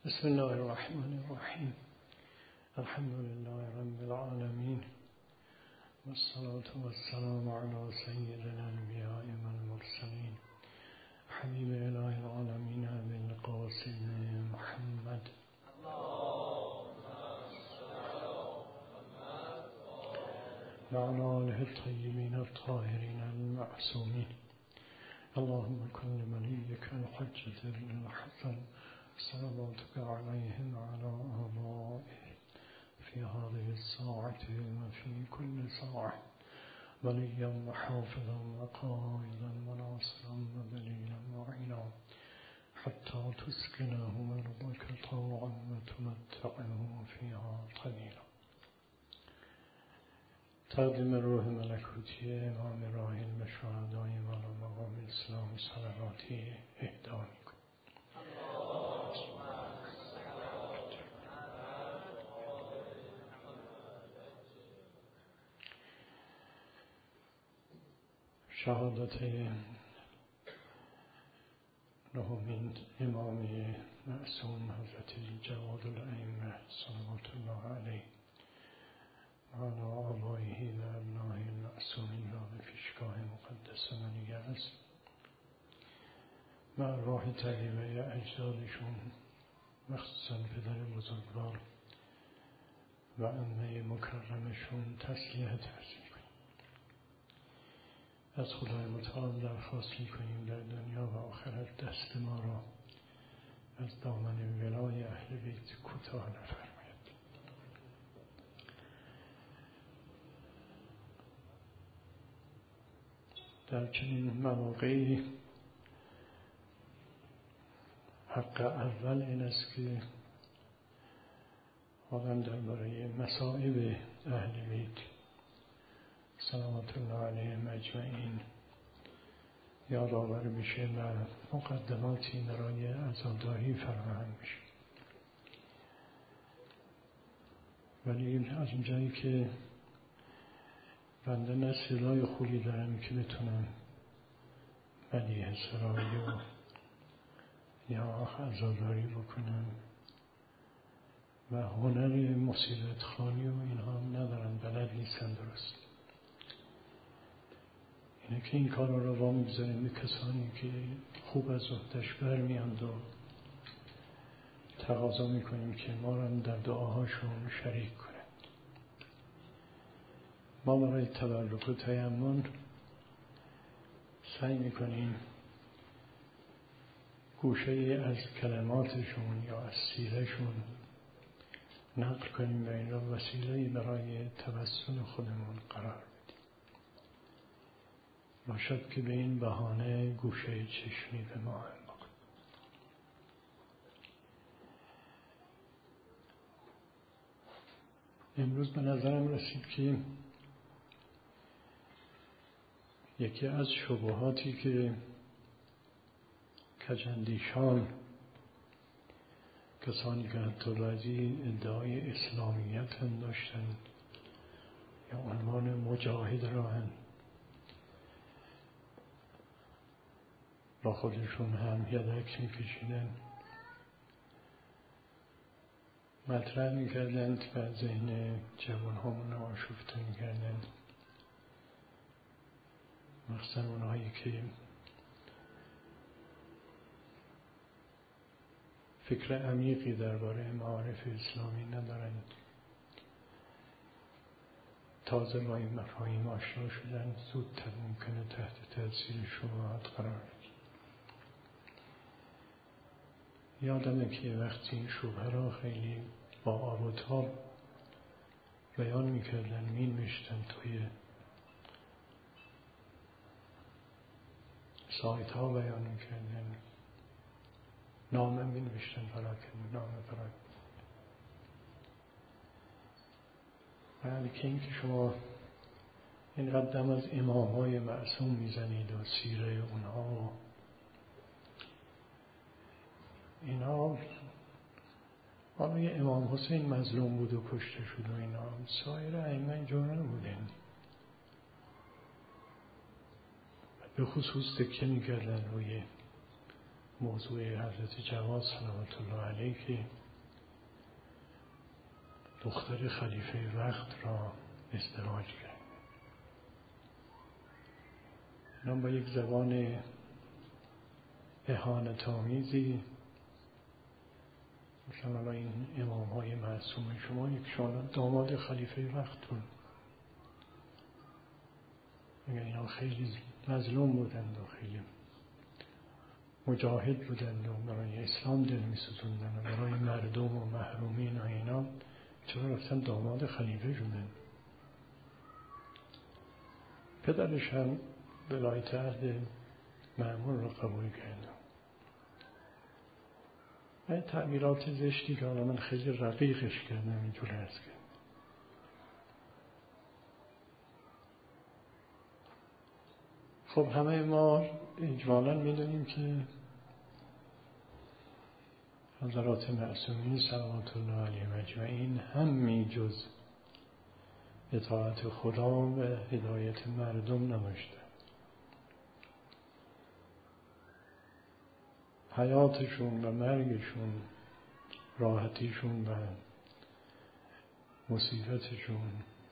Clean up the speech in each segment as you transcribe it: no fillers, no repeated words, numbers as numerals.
بسم الله الرحمن الرحیم. الحمد لله رب العالمین والصلاة والسلام على سید الانبیاء والمرسلین حبیب اله العالمین بالقاسم محمد وعلى آله الطیبین الطاهرین المعصومین. اللهم كن وليك الحجة الحسن صلواتك عليهم وعلى آبائهم في هذه الساعة وفي كل ساعة وليا وحافظا وقائدا وناصرا ودليلا وعينا حتى تسكنه أرضك طوعا وتمتعه فيها قليلا. تقدیم روح ملکوتی امام راحل به شهدای والا مقام اسلام صلواتی اهدا می‌کنم. شهادت نهمین امام معصوم حضرت جواد الائمه صلوات الله علیه و علی آبائه و ابنائه المعصومین را به پیشگاه مقدس منیه است و ارواح طیبه اجدادشون مخصوصا پدر بزرگوار و عمه مکرمشون تسلیت عرض می‌کنیم. از خدای متعال درخواست می‌کنیم در دنیا و آخرت دست ما را از دامن ولای اهل بیت کوتاه نفرماید. در چنین مواقعی حق اول این است که آدم درباره مصائب اهل بیت صلوات الله علیهم اجمعین یادآور میشه و مقدماتی برای عزاداری فراهم میشه. ولی از اونجایی که بنده نه سلاح خوبی دارم که بتونم بدیه سرایی و یا عزاداری بکنم و هنر مصیبت خوانی و اینها هم ندارم، بلد نیستم درست. اینه که این کار رو با میگذاریم به کسانی که خوب از عهده‌اش برمیاند و تقاضا میکنیم که ما رو در دعاهاشون شریک کنند. ما برای تبرک و تیمم سعی میکنیم گوشه از کلماتشون یا از سیرهشون نقل کنیم و این را وسیله‌ای برای توسل خودمون قرار بدیم. باشد که به این بهانه گوشه چشمی به ما هم بکن. امروز به نظرم رسید که یکی از شبهاتی که کجندیشان، کسانی که حتی بعضی ادعای اسلامیت هم داشتن یا عنوان مجاهد را هم با خودشون هم یدک میکشیدن، مطرح میکردند و ذهن جوان همون رو آشفته میکردند، مخصوصا اونهایی که فکر عمیقی درباره معارف اسلامی ندارند، تازه با این مفاهیم آشنا شدن، زودتر ممکنه تحت تاثیر شبهات قرار بگیرند. یادمه که وقتی این شبهه را خیلی با آب و تاب بیان میکردن، مینوشتن توی سایت ها بیان میکردن، نامه مینوشتن پراکنده، نامه پراکنده. ولی که این که شما این قدم از امام های معصوم میزنید و سیره اونها و اینا، حالا یه امام حسین مظلوم بود و کشته شد و اینا، سایر ائمه اینجور نبودن، به خصوص تکیه میکردن روی موضوع حضرت جواد صلوات الله علیه که دختر خلیفه وقت را ازدواج کرد. اینا با یک زبان اهانت‌آمیزی مثلا این امام‌های معصوم شما یکشان داماد خلیفه وقت بود. اگر اینا خیلی مظلوم بودند و خیلی مجاهد بودند و برای اسلام دل می‌سوزوندند و برای مردم و محرومین و اینا، چرا رفتن داماد خلیفه شدن؟ پدرش هم ولایت عهد مأمون را قبول کرد. این تعبیرات زشتی که حالا من خیلی رقیقش کردم اینجور عرض کردم. خب همه ما اجمالاً میدونیم که حضرات معصومین صلوات الله علیهم اجمعین همین جز اطاعت خدا و هدایت مردم نداشتند. حیاتشون و مرگشون، راحتیشون و مصیبتشون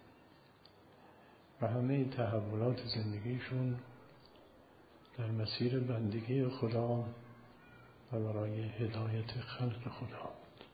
و همه تحولات زندگیشون در مسیر بندگی خدا و برای هدایت خلق خدا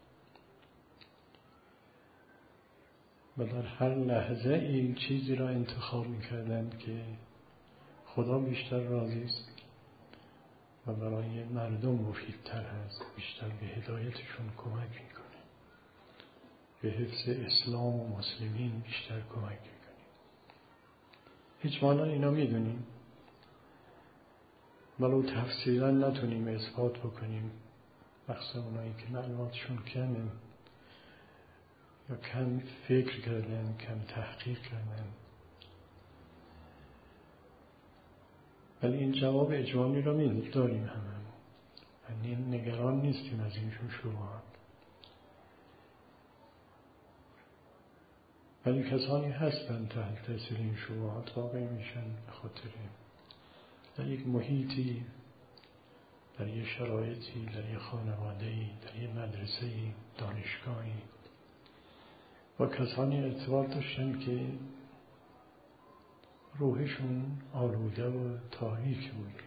و در هر لحظه این چیزی را انتخاب می‌کردند که خدا بیشتر راضی است و برای مردم مفیدتر هست، بیشتر به هدایتشون کمک میکنه، به حفظ اسلام و مسلمین بیشتر کمک میکنه. اجمالا اینا میدونیم، ولو تفصیلا نتونیم اثبات بکنیم، مخصوصا اونایی که معلوماتشون کمه یا کم فکر کردن، کم تحقیق کردن، ولی این جواب اجمالی را داریم همه. یعنی نگران نیستیم از اینشون شبهات. ولی کسانی هستن تحت تاثیر این شبهات واقع میشن به خاطر در یک محیطی، در یک شرایطی، در یک خانواده‌ای، در یک مدرسه‌ای، دانشگاهی با کسانی ارتباط داشتن که روحشون آلوده و تاریک بود،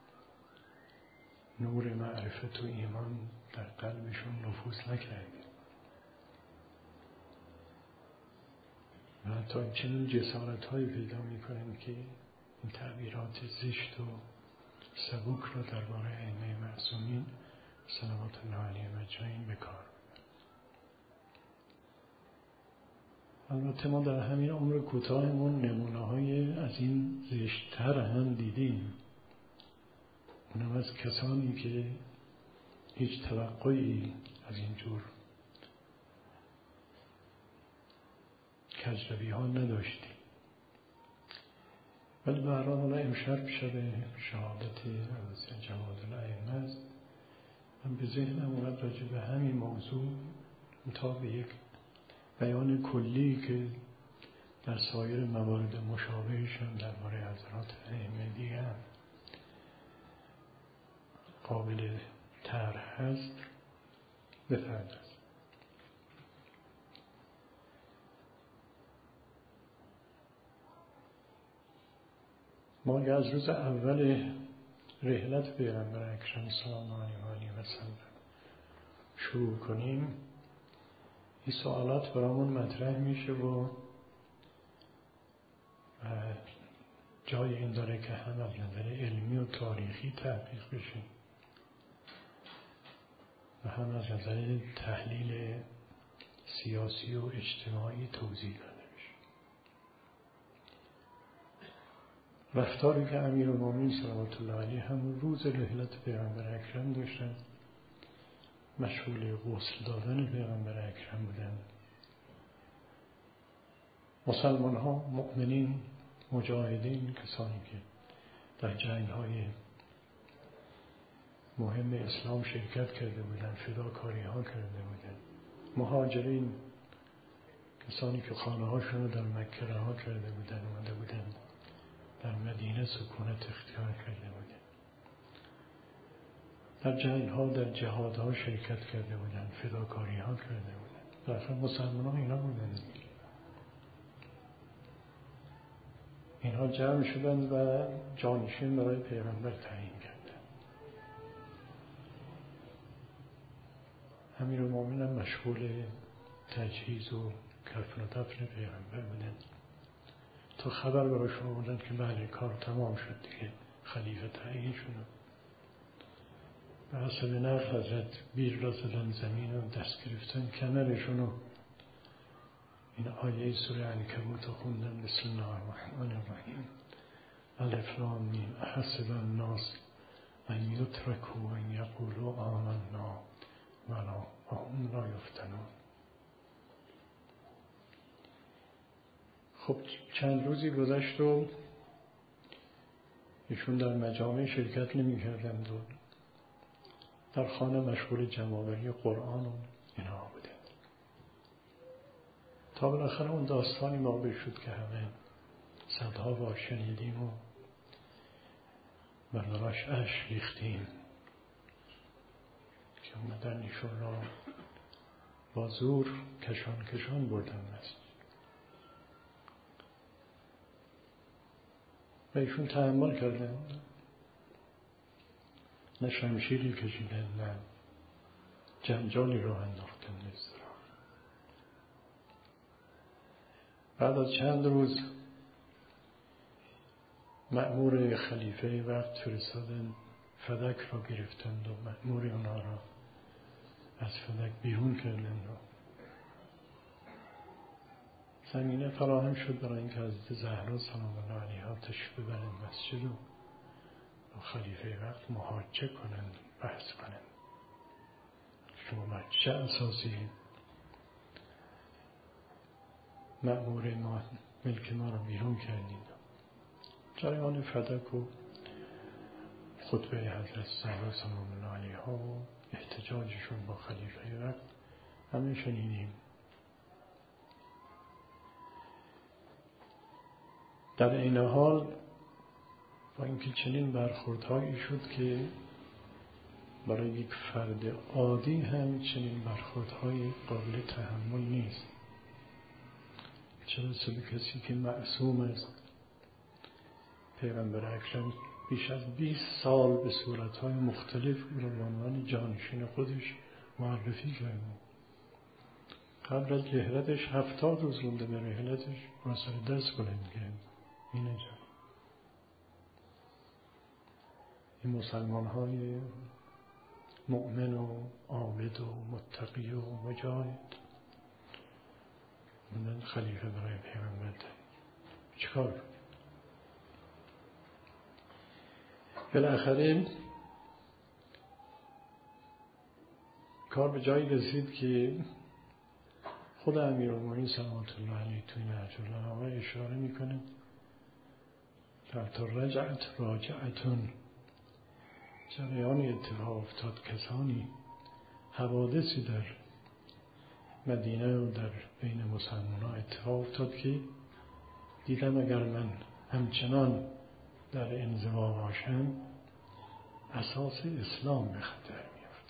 نور معرفت و ایمان در قلبشون نفوذ نکرده و حتی چنین جسارت‌هایی پیدا می‌کنن که این تعبیرات زشت و سبک را درباره ائمه معصومین صلوات الله علیهم اجمعین به کار بردن. البته ما در همین عمر کوتاهمون نمونه‌های از این زشت‌تر هم دیدیم، اونم از کسانی که هیچ توقعی از اینجور کجروی‌ها نداشتیم. ولی به هر حال امشب شب شهادت حضرت جواد الائمه است. من به ذهنم اومد راجع به همین موضوع تا به یک بیان کلی که در سایر موارد مشابهش هم درباره حضرات ائمه دیگه هم قابل طرح هست بپردازم. ما از روز اول رحلت پیغمبر اکرم صلی الله علیه و سلم شروع کنیم، این سوالات برامون مطرح میشه و جای این داره که هم از نظر علمی و تاریخی تحقیق بشه و هم از نظر تحلیل سیاسی و اجتماعی توضیح داده بشه. رفتاری که امیرالمومنین صلوات الله علیه همون روز رحلت پیغمبر اکرم داشتن، مشغول غسل دادن پیغمبر اکرم بودن. مسلمان ها، مؤمنین، مجاهدین، کسانی که در جنگ های مهم اسلام شرکت کرده بودن، فداکاری ها کرده بودن. مهاجرین، کسانی که خانه هاشون رو در مکه رها کرده بودن، اومده بودن در مدینه سکونت اختیار کرده بودن. در جنگ‌ها، در جهادها شرکت کرده بودند، فداکاری‌ها کرده بودند. بالاخره مسلمان‌ها اینا بودند. اینها جمع شدند و جانشین برای پیغمبر تعیین کردند. امیرالمومنین هم مشغول تجهیز و کفن و دفن پیغمبر بودند تا خبر براشون آوردند که بله کار تمام شد دیگه، خلیفه تعیین شد. به حسب نقل حضرت بیر را زدن زمین و دست گرفتن کمرشون و این آیه سوره عنکبوت رو خوندن. بسم الله الرحمن الرحیم الف لام میم احسب الناس ان یترکوا ان یقولوا آمنا و هم لا یفتنون. خب چند روزی گذشت و ایشون در مجامع شرکت نمی کردند و در خانه مشغول جمع‌آوری قرآن و اینها بوده تا بالاخره اون داستانی واقع شد که همه صدها بار شنیدیم و برداشت اشک ریختیم که اومدن ایشون را با زور کشان بردن است و ایشون تحمل کردن، نه شمشیری کشیدن، نه جنجالی را انداختن. بعد از چند روز مأمور خلیفه وقت فرستادن، فدک را گرفتند و مأمور اونا را از فدک بیرون کردند و زمینه فراهم شد برای اینکه حضرت زهرا سلام الله علیها تشریف ببرند مسجد و خلیفه وقت محاجه کنند، بحث کنند شما بر چه اساسی مأمور ما ملک ما را بیرون کردید. جریان فدک و خطبه حضرت زهرا سلام الله علیها و احتجاجشون با خلیفه وقت همه شنیدیم. در این حال با اینکه چنین برخوردهایی شد که برای یک فرد عادی هم چنین برخوردهای قابل تحمل نیست، چه برسه به کسی که معصوم است. پیغمبر اکرم بیش از 20 سال به صورتهای مختلف او را به عنوان جانشین خودش معرفی کرده. قبل از رحلتش 70 روز مونده به رحلتش واسه دست بلند کرد. این مسلمان های مؤمن و عابد و متقی و مجاهد من خلیفه برای پیغمبر چیکار؟ بالاخره کار به جایی رسید که خود امیرالمومنین صلوات الله علیه توی نهج البلاغه اشاره میکنه تا رجعت راجعتون، جریان اتفاق افتاد کسانی حوادثی در مدینه و در بین مسلمان ها اتفاق افتاد که دیدم اگر من همچنان در انزوا باشم اساس اسلام به خطر میفته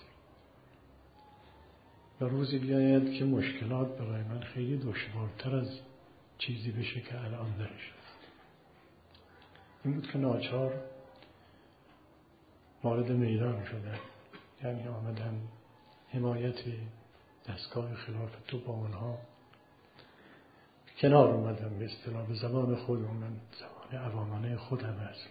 و روزی بیاید که مشکلات برای من خیلی دشوارتر از چیزی بشه که الان درش است. این بود که ناچار وارد میدان شدن، یعنی آمدن حمایت دستگاه خلافت رو با اونها کنار اومدن، به اصطلاح به زبان خودم، من زبان عوامانه خودم هست.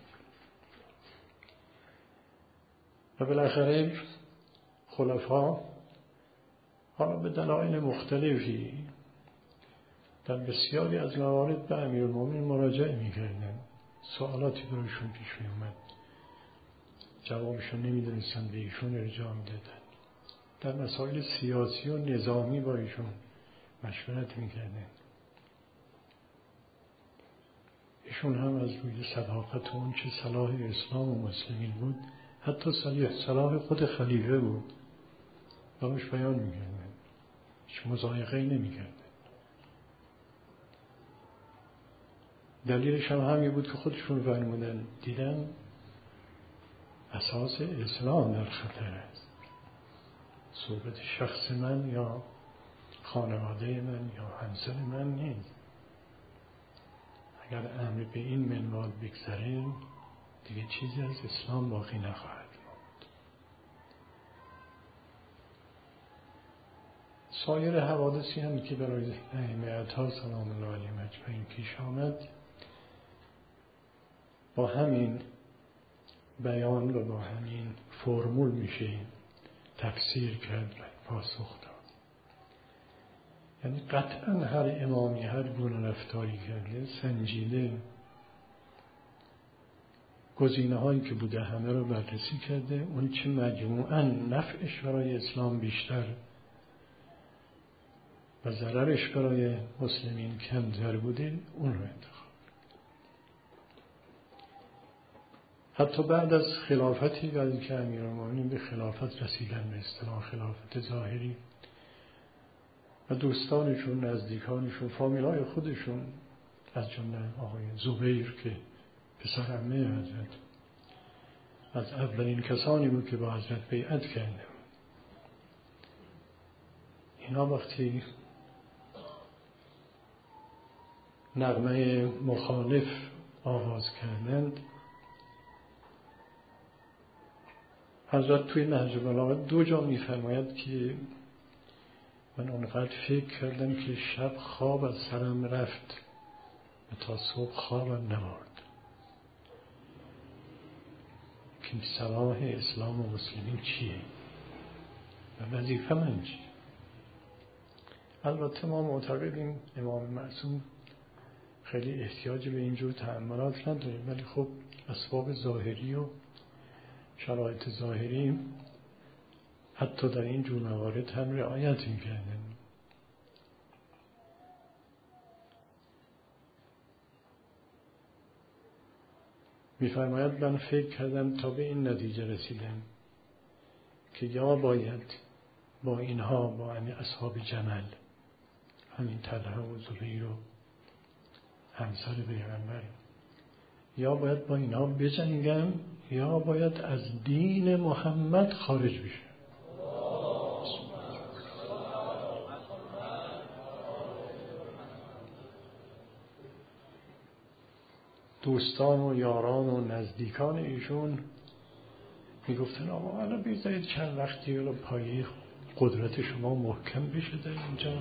و بالاخره خلفا حالا به دلایل مختلفی در بسیاری از موارد به امیرالمومنین مراجعه می‌کردند، سوالاتی برایشون پیش می‌آمد، جوابشون نمی‌دونستن، به ایشون ارجاع می‌دادن. در مسائل سیاسی و نظامی با ایشون مشورت می‌کردن. ایشون هم از روی صداقت اون چه صلاح اسلام و مسلمین بود، حتی صلاح خود خلیفه بود، باش بیان می‌کردن، هیچ مضایقه‌ای نمی‌کردن. دلیلش هم همین بود که خودشون فرمودن دیدن اساس اسلام در خطر است. صحبت شخص من یا خانواده من یا همسر من نیست. اگر امر به این منوال بگذره دیگه چیزی از اسلام باقی نخواهد ماند. سایر حوادثی هم که برای ائمه اطهار سلام الله علیهم اجمعین پیش آمد با همین بیان و با همین فرمول میشه تفسیر کرد و پاسخ داد. یعنی قطعا هر امامی هر گونه رفتاری کرده سنجیده گزینه هایی که بوده همه رو بررسی کرده، اون چه مجموعاً نفعش برای اسلام بیشتر و ضررش برای مسلمین کمتر بوده اون رو انتخاب. حتی بعد از خلافتی، بعد که امیرالمومنین به خلافت رسیدن، به اصطلاح خلافت ظاهری، و دوستانشون، نزدیکانشون، فامیلای خودشون از جمله آقای زبیر که پسر عمه حضرت از اولین کسانی بود که با حضرت بیعت کرده، اینا وقتی نغمه مخالف آغاز کردند، حضرت توی نهج البلاغه 2 جا می‌فرماید که من اونقدر فکر کردم که شب خواب از سرم رفت و تا صبح خوابم نبرد که صلاح اسلام و مسلمین چیه و وظیفه من چیه. البته ما معتقدیم امام معصوم خیلی احتیاج به اینجور تأملات نداریم، ولی خب اسباب ظاهری و شرایط ظاهری حتی در این جور موارد هم رعایت می‌کردن. می‌فرماید من فکر کردم تا به این نتیجه رسیدم که یا باید با اینها، با اصحاب جمل، همین طلحه و زبیر و همسر پیغمبر، یا باید با اینها بجنگم یا باید از دین محمد خارج بشم. دوستان و یاران و نزدیکان ایشون میگفتن آقا الان بیایید چند وقتی رو پایه قدرت شما محکم بشه در اینجا،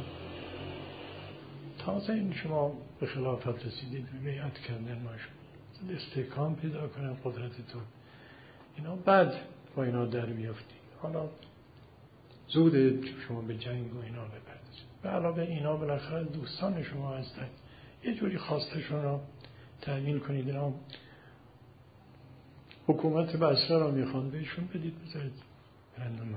تازه این شما به خلافت رسیدید، بیعت کردن ما شما استحکام پیدا کنن قدرتتون، اینا بعد با اینا در بیافتید، حالا زوده شما به جنگ و اینا بپردازید. به علاوه اینا بالاخره دوستان شما هستن، یه جوری خواستشون رو تأمین کنید. اینا حکومت بصره را میخوان، بهشون بدید بذارید برندمان.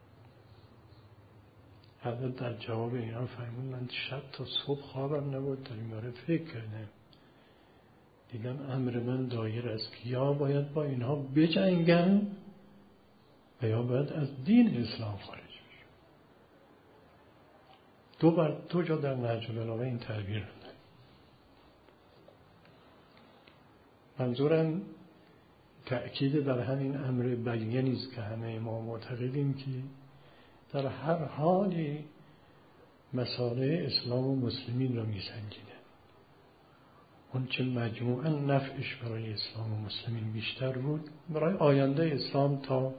حضرت در جواب اینا فرمود من شب تا صبح خوابم نبود، در این باره فکر کردم، دیدم امر من دایر است که یا باید با اینها بجنگم و یا باید از دین اسلام خارج بشم. 2 جا در نهج البلاغه این تعبیر داده. منظورم تأکید بر همین امر بیانی است که همه ما معتقدیم که در هر حالی مصالح اسلام و مسلمین را می‌سنجیدن. اون چه مجموعاً نفعش برای اسلام و مسلمین بیشتر بود، برای آینده اسلام تا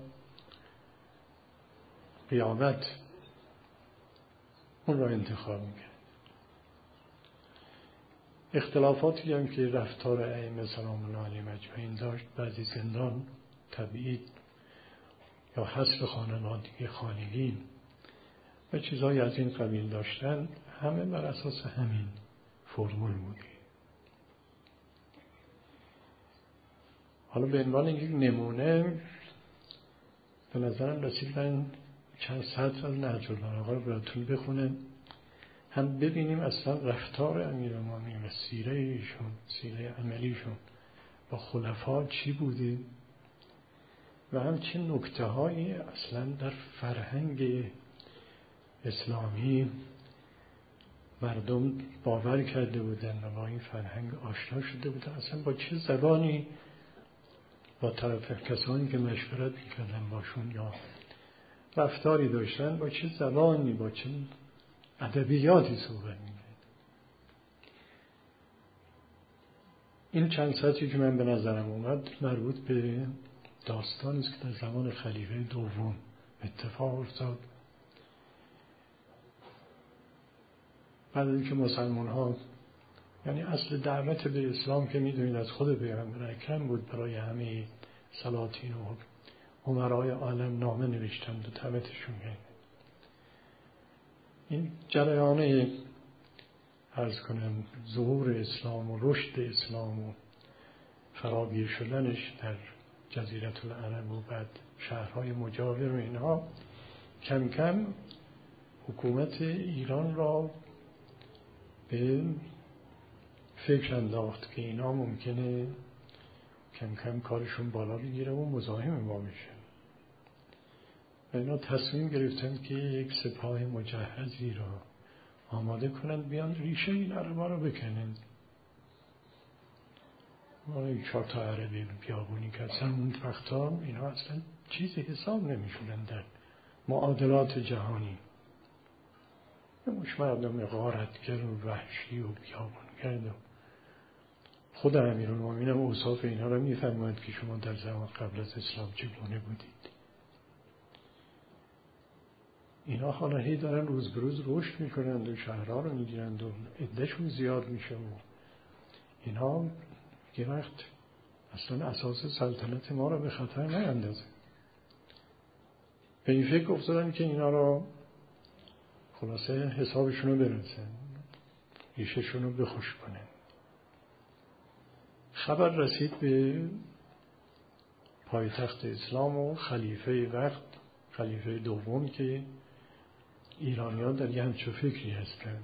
قیامت اون را انتخاب می‌کرد. اختلافاتی هم که رفتار ائمه سلام الله علیهم اجمعین داشت، بعضی زندان، تبعید یا حذف خانواده خانگین و چیزهای از این قبیل داشتن، همه بر اساس همین فرمول بوده. حالا به عنوان یک نمونه به نظرم رسید من چند سطر از نهج البلاغه رو براتون بخونم، هم ببینیم اصلا رفتار امیرالمومنین و سیره ایشون، سیره عملیشون با خلفا چی بوده و هم چه نکته هایی اصلا در فرهنگ اسلامی مردم باور کرده بودن و با این فرهنگ آشنا شده بودن، اصلا با چه زبانی با طرف کسانی که مشورت میکردن باشون یا رفتاری داشتن با چه زبانی با چه ادبیاتی صحبت میکردن. این چند سطری که من به نظرم اومد مربوط به داستانی است که در زمان خلیفه دوم اتفاق افتاد. بعد از اینکه مسلمان ها، یعنی اصل دعوت به اسلام که میدونید از خود پیغمبر اکرم بود، برای همه سلاطین و امرای عالم نامه نوشتند و دعوتشون کرد. این جریان عرض کنم ظهور اسلام و رشد اسلام و فراگیر شدنش در جزیره العرب و بعد شهرهای مجاور و اینها کم کم حکومت ایران را به فکر انداخت که اینا ممکنه کم کم کارشون بالا بگیره و مزاحم ما بشه. و اینا تصمیم گرفتن که یک سپاه مجهزی را آماده کنند بیان ریشه این عربا رو بکنند. ما 4 تا عربی بیابونی که اصلا اون وقتا اینا اصلا چیزی حساب نمیشونن در معادلات جهانی. مش مردم غارتگر و وحشی و بیابونگرد و خود امیرالمومنین هم اوصاف اینا رو میفرماید که شما در زمان قبل از اسلام چگونه بودید. اینا حالا هی دارن روز به روز رشد میکنند و شهرها رو میگیرند و عدهشون زیاد میشه و اینا یه وقت اصلا اساس سلطنت ما رو به خطر نیندازه. به این فکر افتادن که اینا رو خلاصه حسابشون رو برسن، ریششون رو بخوش کنن. خبر رسید به پایتخت اسلام و خلیفه وقت، خلیفه دوم، که ایرانیان در یه همچو فکری هستن،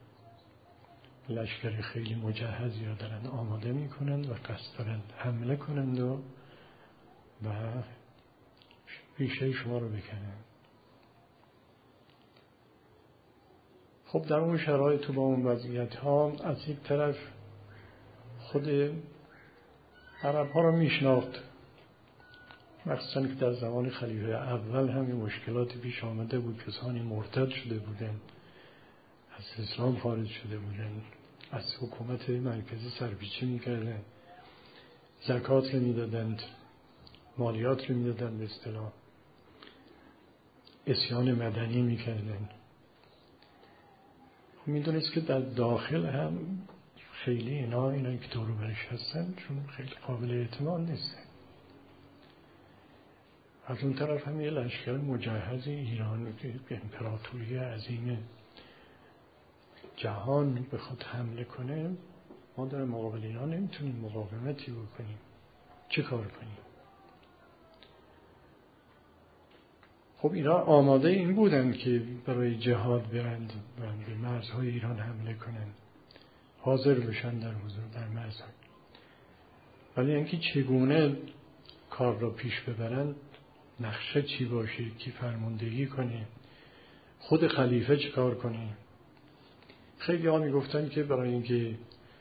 لشکر خیلی مجهزی را دارن آماده می کنند و قصد دارن حمله کنند و ریشه شما رو بکنند. خب در اون شرایط و با اون وضعیت ها از یک طرف خود عرب ها رو میشناخت، مخصوصا که در زمان خلیفه اول همین مشکلاتی پیش آمده بود، کسانی مرتد شده بودند، از اسلام خارج شده بودند، از حکومت مرکزی سرپیچی میکردن، زکات رو میدادند، مالیات رو میدادند، به اصطلاح عصیان مدنی میکردن. میدونست که در داخل هم خیلی اینا که دور و برش هستن چون خیلی قابل اعتماد نیستن. از اون طرف هم یه لشکر مجهز ایران که امپراتوری عظیم جهان بخواد حمله کنه، ما در مقابل اینا نمیتونیم مقاومتی بکنیم. چه کار کنیم؟ خب اینا آماده این بودن که برای جهاد برند و به مرزهای ایران حمله کنند، حاضر بشن در حضور در مرزها. ولی اینکه چگونه کار را پیش ببرند، نقشه چی باشه، کی فرماندهی کنه، خود خلیفه چه کار کنه. خیلی ها میگفتن که برای اینکه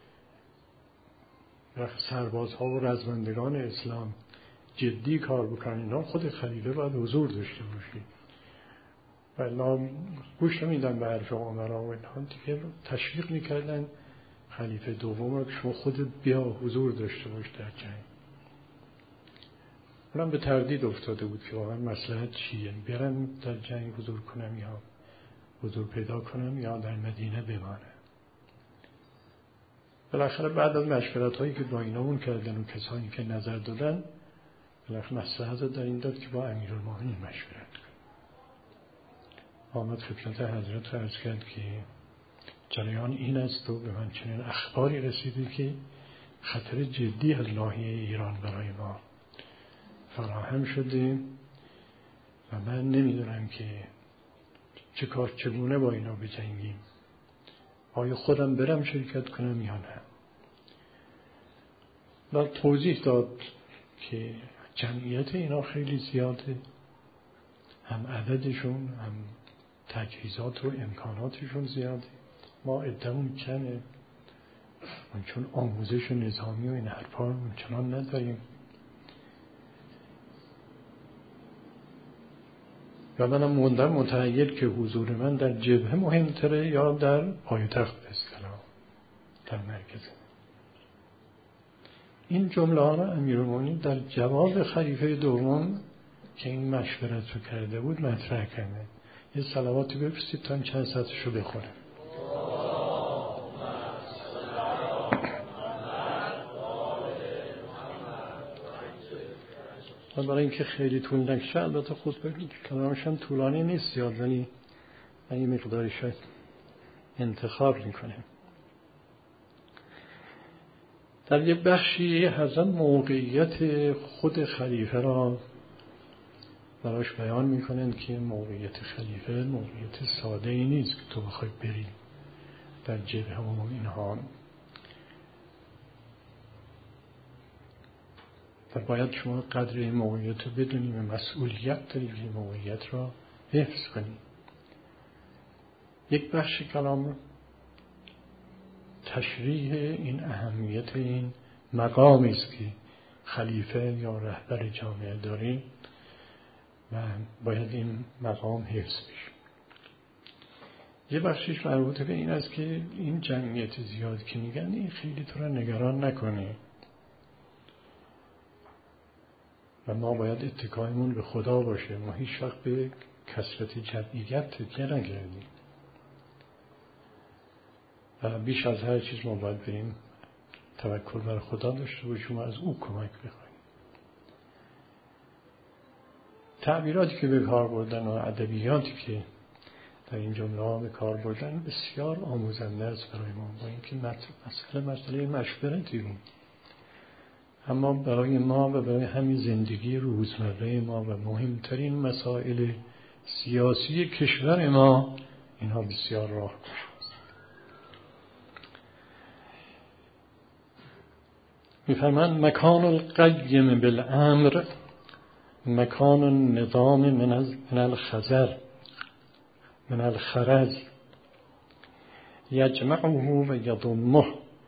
سربازها و رزمندگان اسلام جدی کار بکنن، خود خلیفه باید حضور داشته باشه. ولی گوش نمیدن به حرف امرا و اینها، دیگه تشویق میکردن خلیفه دوم رو که شما خودت بیا حضور داشته باش در جنگ. اونم به تردید افتاده بود که واقعا مصلحت چیه، برم در جنگ حضور کنم یا حضور پیدا کنم یا در مدینه بمانم. بالاخره بعد از مشورت هایی که با اینامون کردن و کسانی که نظر دادن، بالاخره مصلحت در این داد که با امیرالمومنین مشورت کنم. آمد خدمت حضرت عرض کرد که جریان این است و به من چنین اخباری رسیده که خطر جدی از ناحیه ایران برای ما فراهم شده و من نمیدونم که چگونه با اینا بجنگیم، آیا خودم برم شرکت کنم یا نه. و توضیح داد که جمعیت اینا خیلی زیاده، هم عددشون هم تجهیزات و امکاناتشون زیاده، ما عده‌مون کمه، چون آموزش نظامی و این حرفا چنان نداریم. و منم موندم متحیر که حضور من در جبهه مهمتره یا در پایتخت به اصطلاح در مرکز. این جمله ها را امیرالمومنین در جواب خلیفه دوم که این مشورت رو کرده بود مطرح کرده. یه صلواتی بفرستید تا چند ساعتش رو بخوره. برای اینکه خیلی طول نکشه البته خطبه کلامش هم طولانی نیست زیاد، ولی من یه مقداری شاید انتخاب میکنم. در یه بخشی حضرت موقعیت خود خلیفه را براش بیان میکنن که موقعیت خلیفه موقعیت ساده ای نیست که تو بخوای بری در جبهه و اینها، و باید شما قدر این موقعیت رو بدونیم و مسئولیت دارید این موقعیت را حفظ کنید. یک بخش کلام تشریح این اهمیت این مقامی است که خلیفه یا رهبر جامعه داره و باید این مقام حفظ بشه. یه بخشش مربوط به این است که این جمعیت زیاد که میگن این خیلی تو را نگران نکنه و ما باید اتکایمون به خدا باشه، ما هیچ وقت به کثرت جمعیت تکیه نکردیم و بیش از هر چیز ما باید بریم توکل بر خدا داشته باشیم و از او کمک بخوایم. تعبیراتی که به کار بردن و ادبیاتی که در این جمله ها به کار بردن بسیار آموزنده است برای ما، با اینکه مسئله مشورتی بود، اما برای ما و برای همین زندگی روزمره ما و مهمترین مسائل سیاسی کشور ما اینها بسیار راهگشا است. می‌فرمایند مکان القیم بالامر مکان النظام من الخرز یجمعه و یضمه.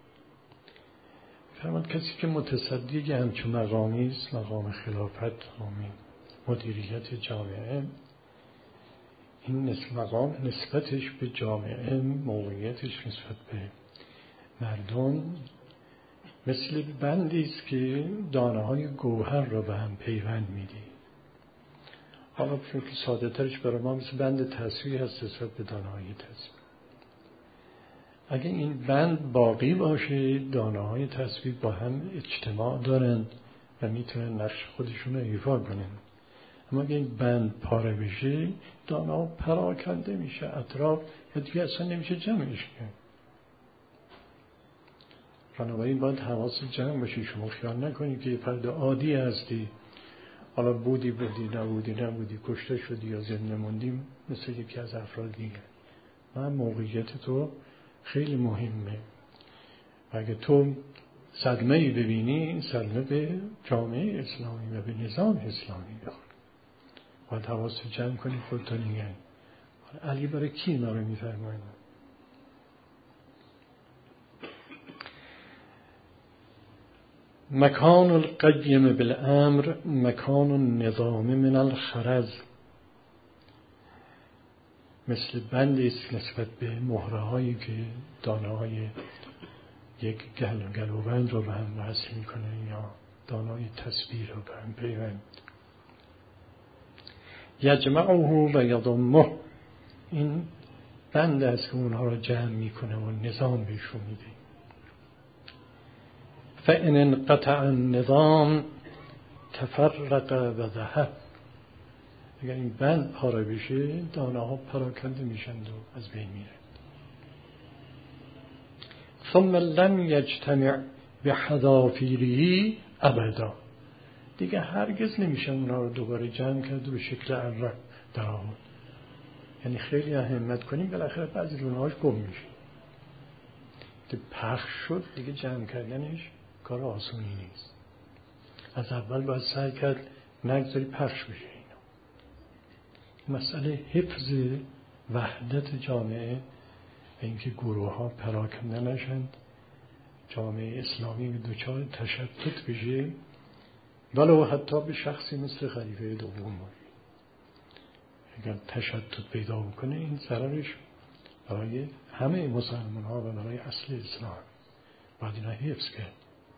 فرمود کسی که متصدی همچون مقامی است، مقام خلافت، مقام مدیریت جامعه، این مقام نسبتش به جامعه، موقعیتش نسبت به مردم مثل بندی است که دانه های گوهر را به هم پیوند میده. حالا که ساده ترش برای ما مثل بند تصویر هست نسبت به دانه های تصویر. اگه این بند باقی باشه دانه های تصویر با هم اجتماع دارن و میتونن نقش خودشون رو ایفا کنن. اما اگه این بند پاره بشه دانه ها پراکنده میشه اطراف یا دیگه اصلا نمیشه جمعش کرد. بنابراین باید حواس جمع باشی. شما خیال نکنید که یه فرد عادی هستی، حالا بودی نبودی کشته شدی یا زنده موندی مثل یکی از افراد دیگه. من موقعیت تو خیلی مهمه. اگه تو صدمه‌ای ببینی این صدمه به جامعه اسلامی و به نظام اسلامی بخوره. باید حواس جمع کنی خودتو نگه. علی برای کی اینا رو میفرماید؟ مکان القیم بالامر مکان النظام من الخرز، مثل بندی است نسبت به مهره هایی که دانه های یک گلوبند رو به هم وصل میکنه یا دانه های تسبیح رو به هم پیوند. یجمعه و یضمه، این بند است که اونها رو جمع میکنه و نظام بهشون میده. فإن انقطع النظام تفرق و ذهب، اگر این بند پاره بشه دانه ها پراکنده میشن و از بین میرن. ثم لم یجتمع بحذافیره ابدا، دیگه هرگز نمیشه اونها رو دوباره جمع کرد و به شکل اره در آورد. یعنی خیلی همت کنیم بالاخره بعضی دونهاش گم میشه. پخش شد دیگه جمع کردنش کار آسونی نیست. از اول باید سعی کرد نگذاری پخش بشه اینا. مسئله حفظ وحدت جامعه و اینکه گروه ها پراکنده نشند، جامعه اسلامی به دچار تشتت بشه، ولو حتی به شخصی مثل خلیفه دوم باشه. اگر تشدد پیدا کنه این ضررش برای همه مسلمان ها و برای اصل اسلام باید اینا حفظ کرد.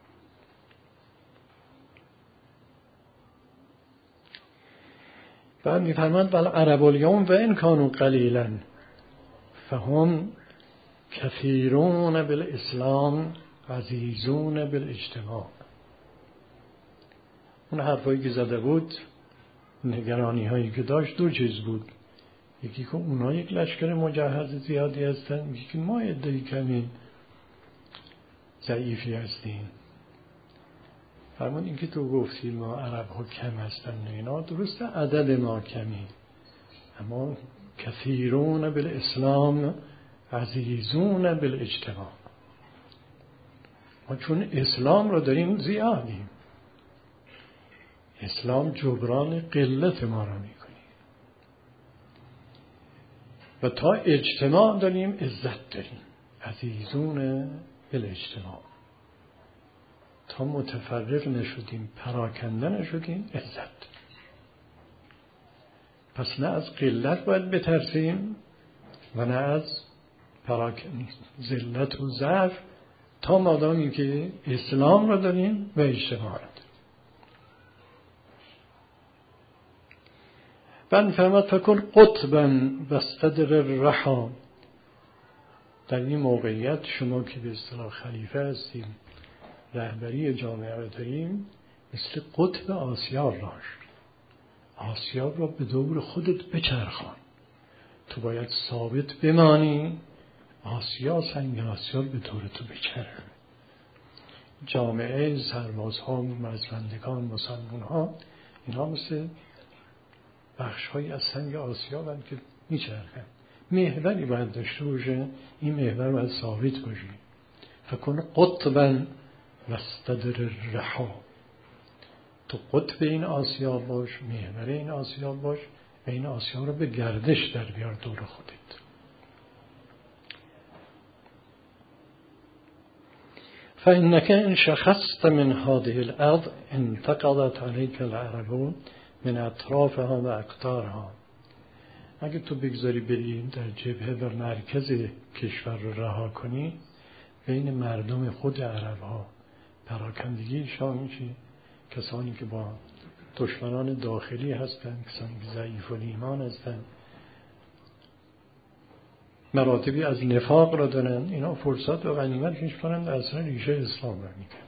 بعد میفرماند بل عرب الیوم و ان کانوا قلیلا فهم کثیرون بالاسلام عزیزون بالاجتماع. اون حرفایی که زده بود، نگرانی هایی که داشت دو چیز بود. یکی که اونا یک لشکر مجهز زیادی هستن، یکی که ما عده‌ای کمی ضعیفی هستیم. فرمود این که تو گفتی ما عرب ها کم هستن، اینا درسته عدد ما کمی، اما کثیرون بالاسلام عزیزون بالاجتماع. ما چون اسلام رو داریم زیادیم، اسلام جبران قلت ما رو میکنه و تا اجتماع داریم عزت داریم. عزیزون بالاجتماع، تا متفرق نشدیم پراکنده نشدیم عزت. پس نه از قلت باید بترسیم و نه از ذلت و ضعف، تا مادامی که اسلام را داریم و اجتماع را داریم. بعد فرمود فکن قطبا واستدر الرحا. در این موقعیت شما که به اصطلاح خلیفه هستیم، رهبری جامعه را داریم، مثل قطب آسیاب باش. آسیاب را به دور خودت بچرخان. تو باید ثابت بمانی، سنگ آسیاب به دور تو بچرخه. جامعه، سربازها، مزمندگان، مسلمان‌ها، اینا مثل بخش‌هایی از سنگ آسیاب هم که میچرخن. محوری باید داشته باشه، این محور باید ثابت باشه. فکن قطبا واستدر الرحا. تو قطب این آسیاب باش، محور این آسیاب باش و این آسیاب رو به گردش در بیار دور خودت. فإنك إن شخصت من هذه الأرض انتقضت عليك العرب من اطرافها و اقطارها. اگه تو بگذاری بری در جبهه و مرکز کشور رو رها کنی، بین مردم خود عرب ها پراکندگی شامل میشه. کسانی که با دشمنان داخلی هستند، کسانی که ضعیف الایمان هستند، مراتبی از نفاق را دارن، اینا فرصت و غنیمت میشمارند اصلا ریشه اسلام را میکنن.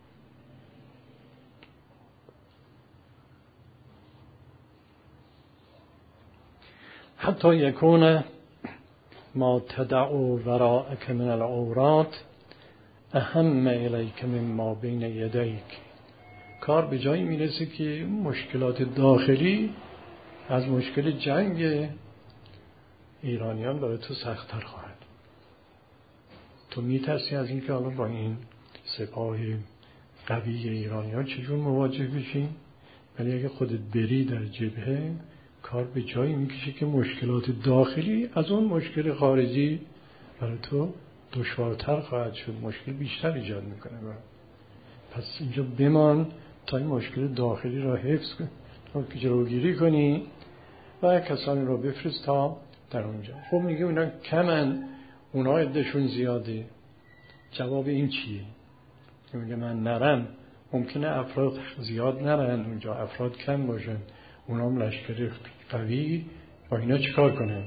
حتی یکون ما تدعو وراءک من العورات اهم الیک مما بین یدیک. کار به جایی میرسه که مشکلات داخلی از مشکل جنگ ایرانیان برای تو سخت‌تر خواهد. تو میترسی از اینکه حالا با این سپاه قوی ایرانیان چجور مواجه بشی، ولی اگه خودت بری در جبهه، کار به جایی میکشه که مشکلات داخلی از اون مشکل خارجی برای تو دشوارتر خواهد شد، مشکل بیشتر ایجاد میکنه. پس اینجا بمان تا این مشکل داخلی را حفظ کن، جلوگیری کنی و کسانی را بفرست تا در اونجا. خب میگه اونا کمن، اونا عدهشون زیاده. جواب این چیه؟ میگه من نرم، ممکنه افراد زیاد نرن اونجا، افراد کم باشن، اونا هم لشکر قوی، با اینا چیکار کنن؟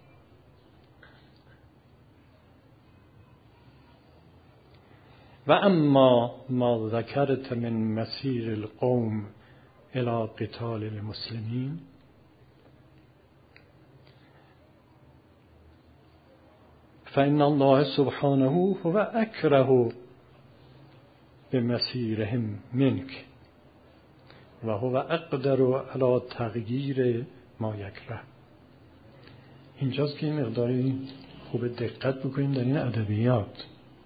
و اما ما ذکرت من مسیر القوم الى قتال المسلمین فإن الله سبحانه هو اکره بمسیرهم منک و هو اقدر علی تغییر ما یکره. اینجاست که این مقداری خوب دقت بکنیم در این ادبیات.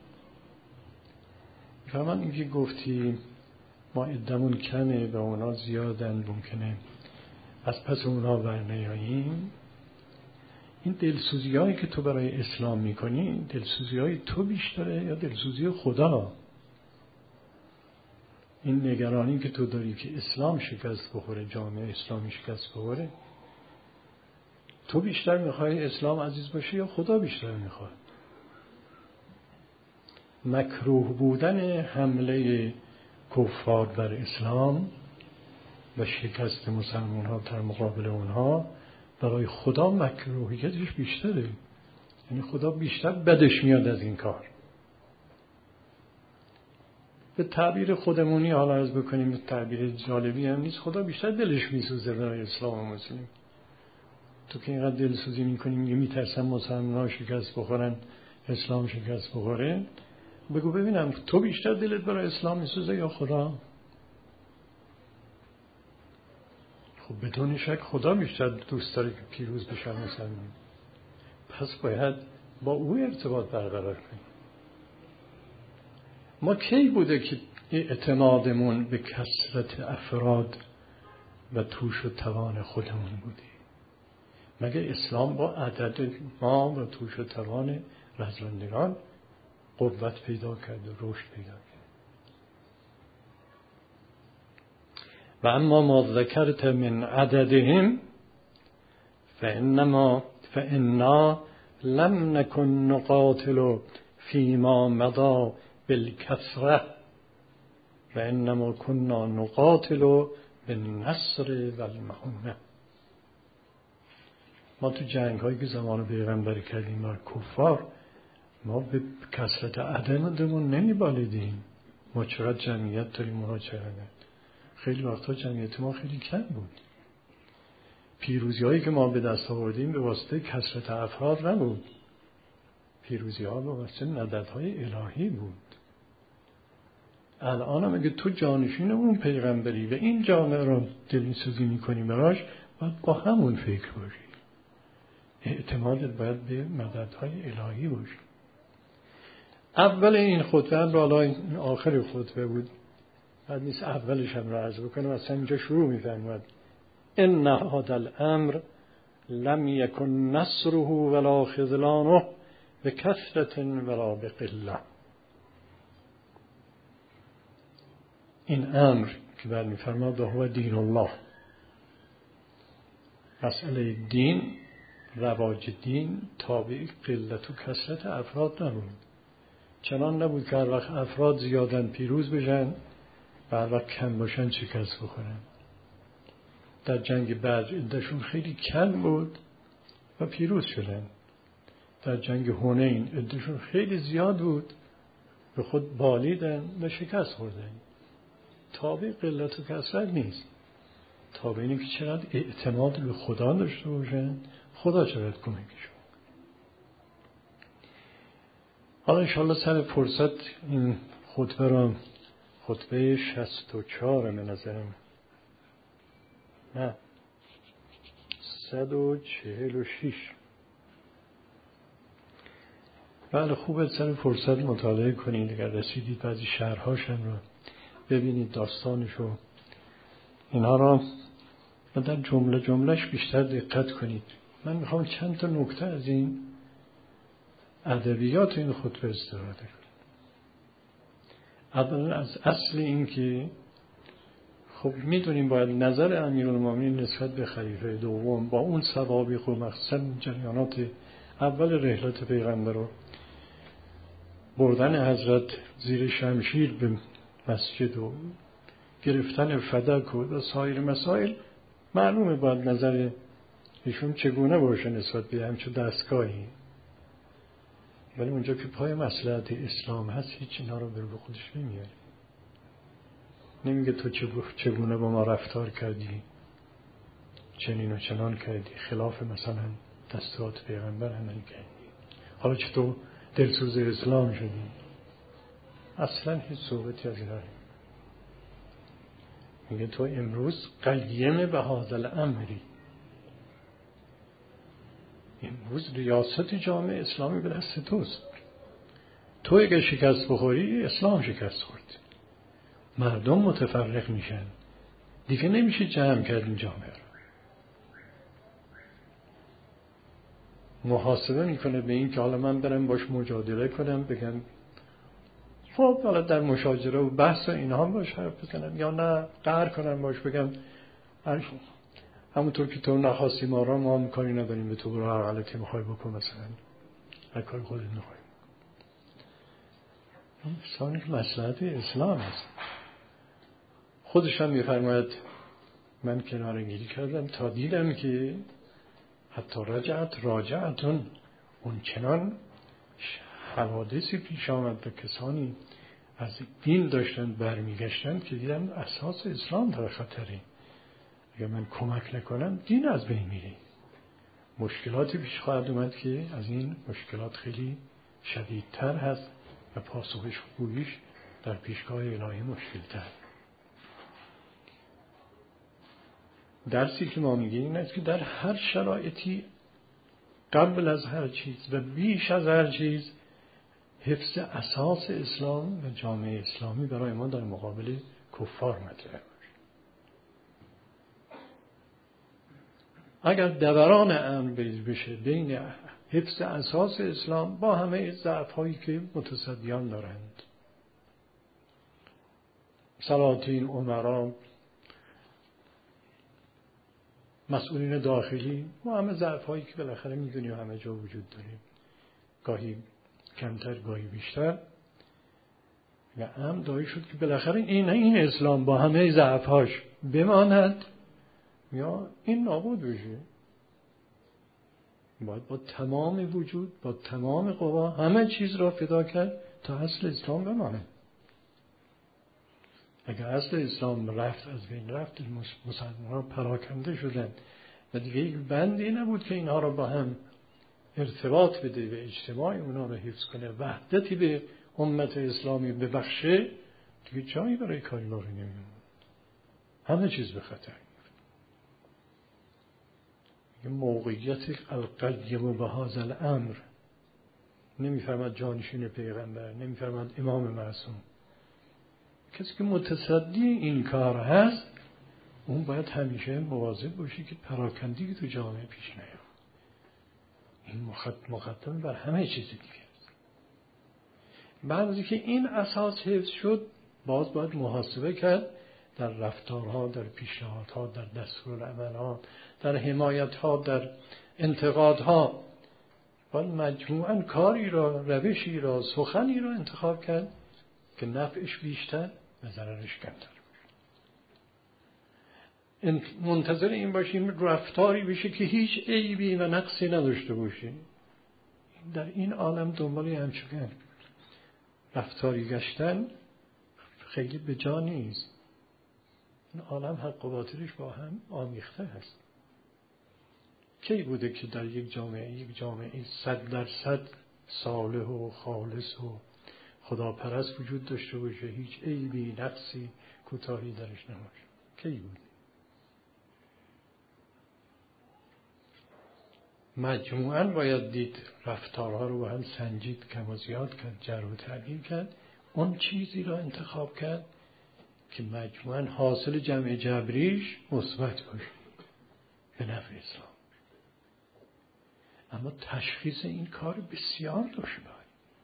فرمان اینکه گفتی ما عدمون کمه و اونا زیادن، ممکنه از پس اونا برنیاییم. این دلسوزی هایی که تو برای اسلام میکنی، دلسوزی های تو بیشتره یا دلسوزی خدا؟ این نگرانی که تو داری که اسلام شکست بخوره، جامعه اسلامی شکست بخوره، تو بیشتر میخوای اسلام عزیز باشه یا خدا بیشتر میخواد؟ مکروه بودن حمله کفار بر اسلام و شکست مسلمان ها در مقابل اونها برای خدا مکروهیتش بیشتره. یعنی خدا بیشتر بدش میاد از این کار. به تعبیر خودمونی حالا عرض بکنیم، به تعبیر جالبی هم نیست، خدا بیشتر دلش میسوزه برای اسلام و مسلم. تو که اینقدر دلسوزی میکنیم یه میترسن مسلمان ها شکست بخورن، اسلام شکست بخوره، بگو ببینم تو بیشتر دلت برای اسلام میسوزه یا خدا؟ خب بدون شک خدا بیشتر دوست داره که پیروز بشن مسلمان. پس باید با او ارتباط برقرار کنیم. ما کی بوده که اعتمادمون به کثرت افراد و توش و توان خودمون بوده؟ مگه اسلام با عدد ما و توش و توان رزمندگان قوت پیدا کرد و رشد پیدا کرد؟ و اما ما ذکرت من عددهم فإنا لم نكن نقاتل فيما مضى بالكثرة وإنما كنا نقاتل بالنصر والمعونة. ما تو جنگ هایی که زمان پیغمبر کردیم بر کفار، ما به کثرت عددمون نمیبالیدیم. ما چقدر جمعیت داریم، اونا چقدر. خیلی وقتا جمعیت ما خیلی کم بود. پیروزی هایی که ما به دست آوردیم به واسطه کثرت افراد نبود. پیروزی ها به واسطه مددهای الهی بود. الان هم اگه تو جانشین اون پیغمبری و این جامعه رو دلسوزی میکنی براش، باید با همون فکر باشی. اعتمادت باید به مددهای الهی باشی. اول این خطبه هم حالا آخر خطبه بود، بعد نیست اولش هم را عرض بکنم. اصلا اینجا شروع می‌فرماید ان هذا الامر لم یکن نصره ولا خذلانه بکثرة ولا بقله. این امر که بعد می‌فرماد هو دین الله، مسئله دین، رواج دین تابع قلت و کثرت افراد نبود. چنان نبود که هر وقت افراد زیادن پیروز بشن و هر وقت کم باشن شکست بخورن. در جنگ بدر عده‌شون خیلی کم بود و پیروز شدن. در جنگ حنین عده‌شون خیلی زیاد بود، به خود بالیدن و شکست خوردن. تابع قلت و کثرت نیست، تابع اینه که چقدر اعتماد به خدا داشته باشن، خدا چقدر کمکشون. حالا انشاءالله سر فرصت این خطبه را، خطبه 64 به نظرم، نه 146، بله خوبه سر فرصت مطالعه کنید. اگر رسیدید بعضی شرحاشم رو ببینید، داستانشو اینا را و در جمله جملهش بیشتر دقت کنید. من میخوام چند تا نکته از این ادبیات این خطبه استفاده کنم. اولا از اصل این که خب میدونیم باید نظر امیرالمومنین نسبت به خلیفه دوم با اون سوابق و مخصوصا جریانات اول رحلت پیغمبر و بردن حضرت زیر شمشیر به مسجد و گرفتن فدک و سایر مسائل، معلومه باید نظر ایشون چگونه باشه نسبت به همچون دستگاهی. ولی اونجا که پای مصلحت اسلام هست هیچ اینا رو به خودش نمیاره. نمیگه تو چگونه با ما رفتار کردی، چنین و چنان کردی، خلاف مثلا دستورات پیغمبر عمل کردی، حالا چطور دلسوز اسلام شدی. اصلا هیچ صحبتی از اینا. میگه تو امروز قیم به هذا الامری، امروز ریاست جامعه اسلامی به دست توست. تو اگه شکست بخوری اسلام شکست خورد، مردم متفرق میشن، دیگه نمیشه جمع کرد این جامعه رو. محاسبه میکنه به این که حالا من برم باش مجادله کنم، بگم خب حالا در مشاجره و بحث و اینها باش حرف بزنم، یا نه قهر کنم باش بگم همونطور که تو نخواستی ما را، ما هم کاری نداریم به تو، برو هر غلطی میخوای بکن، مثلا هر کاری خودت میخوای. این که مصلحت اسلام است. خودش هم میفرماید من کناره‌گیری کردم تا دیدم که حتی راجعتون اون چنان حوادثی پیش آمد به کسانی از دین داشتن برمیگشتن که دیدم اساس اسلام در خطره. اگر من کمک نکنم دین از بین میره. مشکلاتی پیش خواهد اومد که از این مشکلات خیلی شدیدتر هست و پاسخش گویش در پیشگاه الهی مشکلتر. درسی که ما میگیم این است که در هر شرایطی قبل از هر چیز و بیش از هر چیز حفظ اساس اسلام و جامعه اسلامی برای ما در مقابل کفار مطرح. اگر دوران امر بشه بین حفظ اساس اسلام با همه ضعف‌هایی که متصدیان دارند، سلاطین، امرا، مسئولین داخلی، ما همه ضعف‌هایی که بالاخره می‌دونیم همه جا وجود داریم، گاهی کمتر گاهی بیشتر، و امر دایی شد که بالاخره این اسلام با همه ضعف‌هاش بماند یا این نابود بشه. باید با تمام وجود، با تمام قوا همه چیز را فدا کرد تا اصل اسلام بماند. اگر اصل اسلام رفت، از بین رفت، مسلمان‌ها پراکنده شدن و دیگه یک بندی نبود که اینها را با هم ارتباط بده و اجتماع اونا را حفظ کنه، وحدتی به امت اسلامی ببخشه، دیگه جایی برای کاری باقی نمیموند. همه چیز به خطر. موقعیت القیم به هذا الامر، نمیفرماد جانشین پیغمبر، نمیفرماد امام معصوم، کسی که متصدی این کار هست اون باید همیشه مواظب باشه که پراکندگی تو جامعه پیش نیاد. این مقدم بر همه چیز دیگه است. بعد از اینکه این اساس حفظ شد، باید محاسبه کرد در رفتارها، در پیشنهادها، در دستورالعملها، در حمایتها، در انتقادها. باید مجموعاً کاری را، روشی را، سخنی را انتخاب کرد که نفعش بیشتر و ضررش کمتر. منتظر این باشیم رفتاری بشه که هیچ عیبی و نقصی نداشته باشه. در این عالم دنبال همچنین رفتاری گشتن خیلی به جا نیست. این عالم حق و باطلش با هم آمیخته هست. کی بوده که در یک جامعه 100% صالح و خالص و خداپرست وجود داشته باشه، هیچ عیبی، نقصی، کوتاهی درش نباشه؟ کی بوده؟ مجموعاً باید دید، رفتارها رو با هم سنجید، کم و زیاد کرد، جر و تعدیل کرد، اون چیزی را انتخاب کرد که مجموعاً حاصل جمع جبریش مثبت باشه به نفع اسلام. اما تشخیص این کار بسیار دشوار.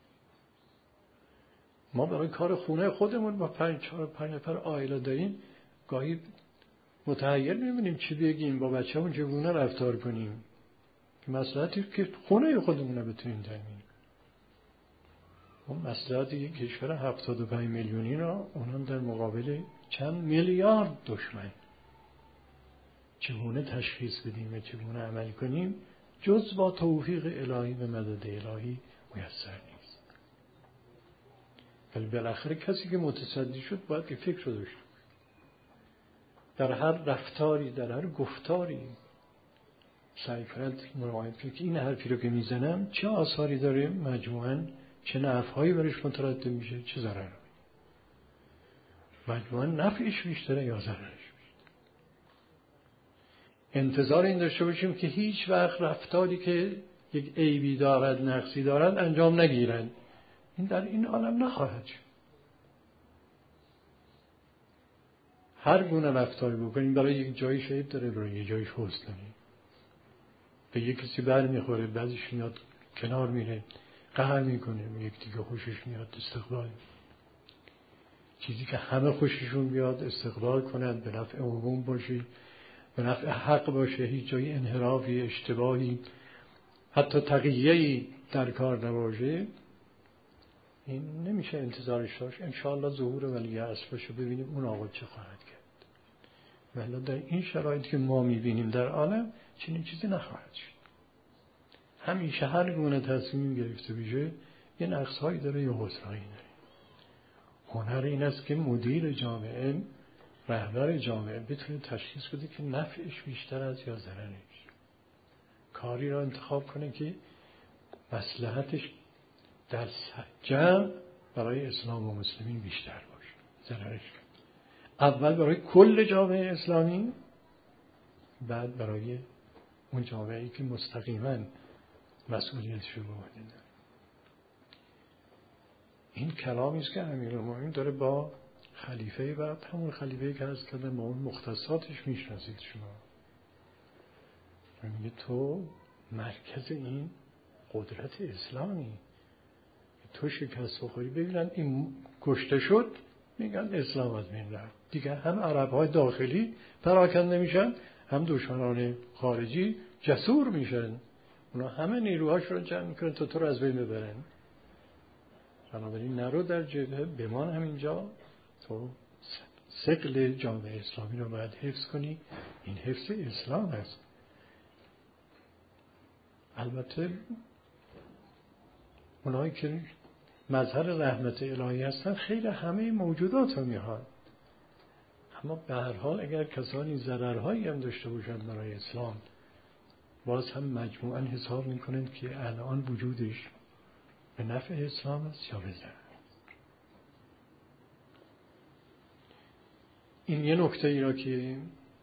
ما برای کار خونه خودمون با 5 نفر عائله داریم، گاهی متحیر نمی‌بینیم چی بگیم، با بچه‌مون چگونه رفتار کنیم که مصلحتی که خونه خودمون رو بتونیم تامین. اون مصلحت یک کشور 75 میلیونی را اونم در مقابل چند میلیارد دشمن چگونه تشخیص بدیم و چگونه عمل کنیم، جز با توفیق الهی و مدد الهی میسر نیست. ولی بالاخره کسی که متصدی شد باید که فکر رو داشته در هر رفتاری، در هر گفتاری سعی کند مراقبت کنه که این حرفی رو که میزنم چه آثاری داره، مجموعاً چه نفعهایی برش مترتب میشه، چه ضرری. مجموعاً نفعش بیشتره یا ضررش بیشتره. انتظار این داشته باشیم که هیچ وقت رفتاری که یک عیبی دارد، نقصی دارد انجام نگیرند. این در این عالم نخواهد شد. هر گونه رفتاری بکنیم، برای یک جایش عیب داره، برای یک جایش حسن داره. به یک کسی بر میخوره، بعضیش میاد کنار میره، قهر میکنه، یک دیگه خوشش میاد استقبال. چیزی که همه خوششون بیاد استقبال کنند، به نفع عموم باشه، به نفع حق باشه، هیچ جای انحرافی، اشتباهی، حتی تقیه‌ای در کار نباشه، این نمیشه انتظارش داشت. انشاءالله ظهور ولی عصر باشه ببینیم اون آقا چه خواهد کرد. ولی در این شرایط که ما میبینیم در عالم چنین چیزی نخواهد شد. همیشه هر گونه تصمیم گرفته بشه یه نقص‌هایی داره یا حسن‌هایی داره. هنر این است که مدیر جامعه، رهبر جامعه بتونه تشخیص بده که نفعش بیشتر از یا ضررش. کاری را انتخاب کنه که مصلحتش در جمع برای اسلام و مسلمین بیشتر باشه، ضررش اول برای کل جامعه اسلامی، بعد برای اون جامعه‌ای که مستقیما مسئولیتش رو به عهده داره. این کلامی است که امیرالمومنین داره با خلیفه و همون خلیفه‌ای که هست کردن با اون مختصاتش میشناسید شما. میگه تو مرکز این قدرت اسلامی، تو شکست بخوری ببینن این کشته شد میگن اسلام از بین رفت دیگه. هم عرب‌های داخلی پراکنده میشن، هم دشمنان خارجی جسور میشن. اونا همه نیروهاش رو جمع میکنن تا تو رو از بین ببرن. بنابراین نرو در جبهه، بمان همینجا. تو ثقل جامعه اسلامی رو باید حفظ کنی. این حفظ اسلام است. البته اونایی که مظهر رحمت الهی هستن خیلی همه موجودات رو میخوان، اما به هر حال اگر کسانی ضررهایی هم داشته باشن برای اسلام، باز هم مجموعاً حساب میکنن که الان وجودش به نفع اسلام است یا به ضرر. این یه نکته ای را که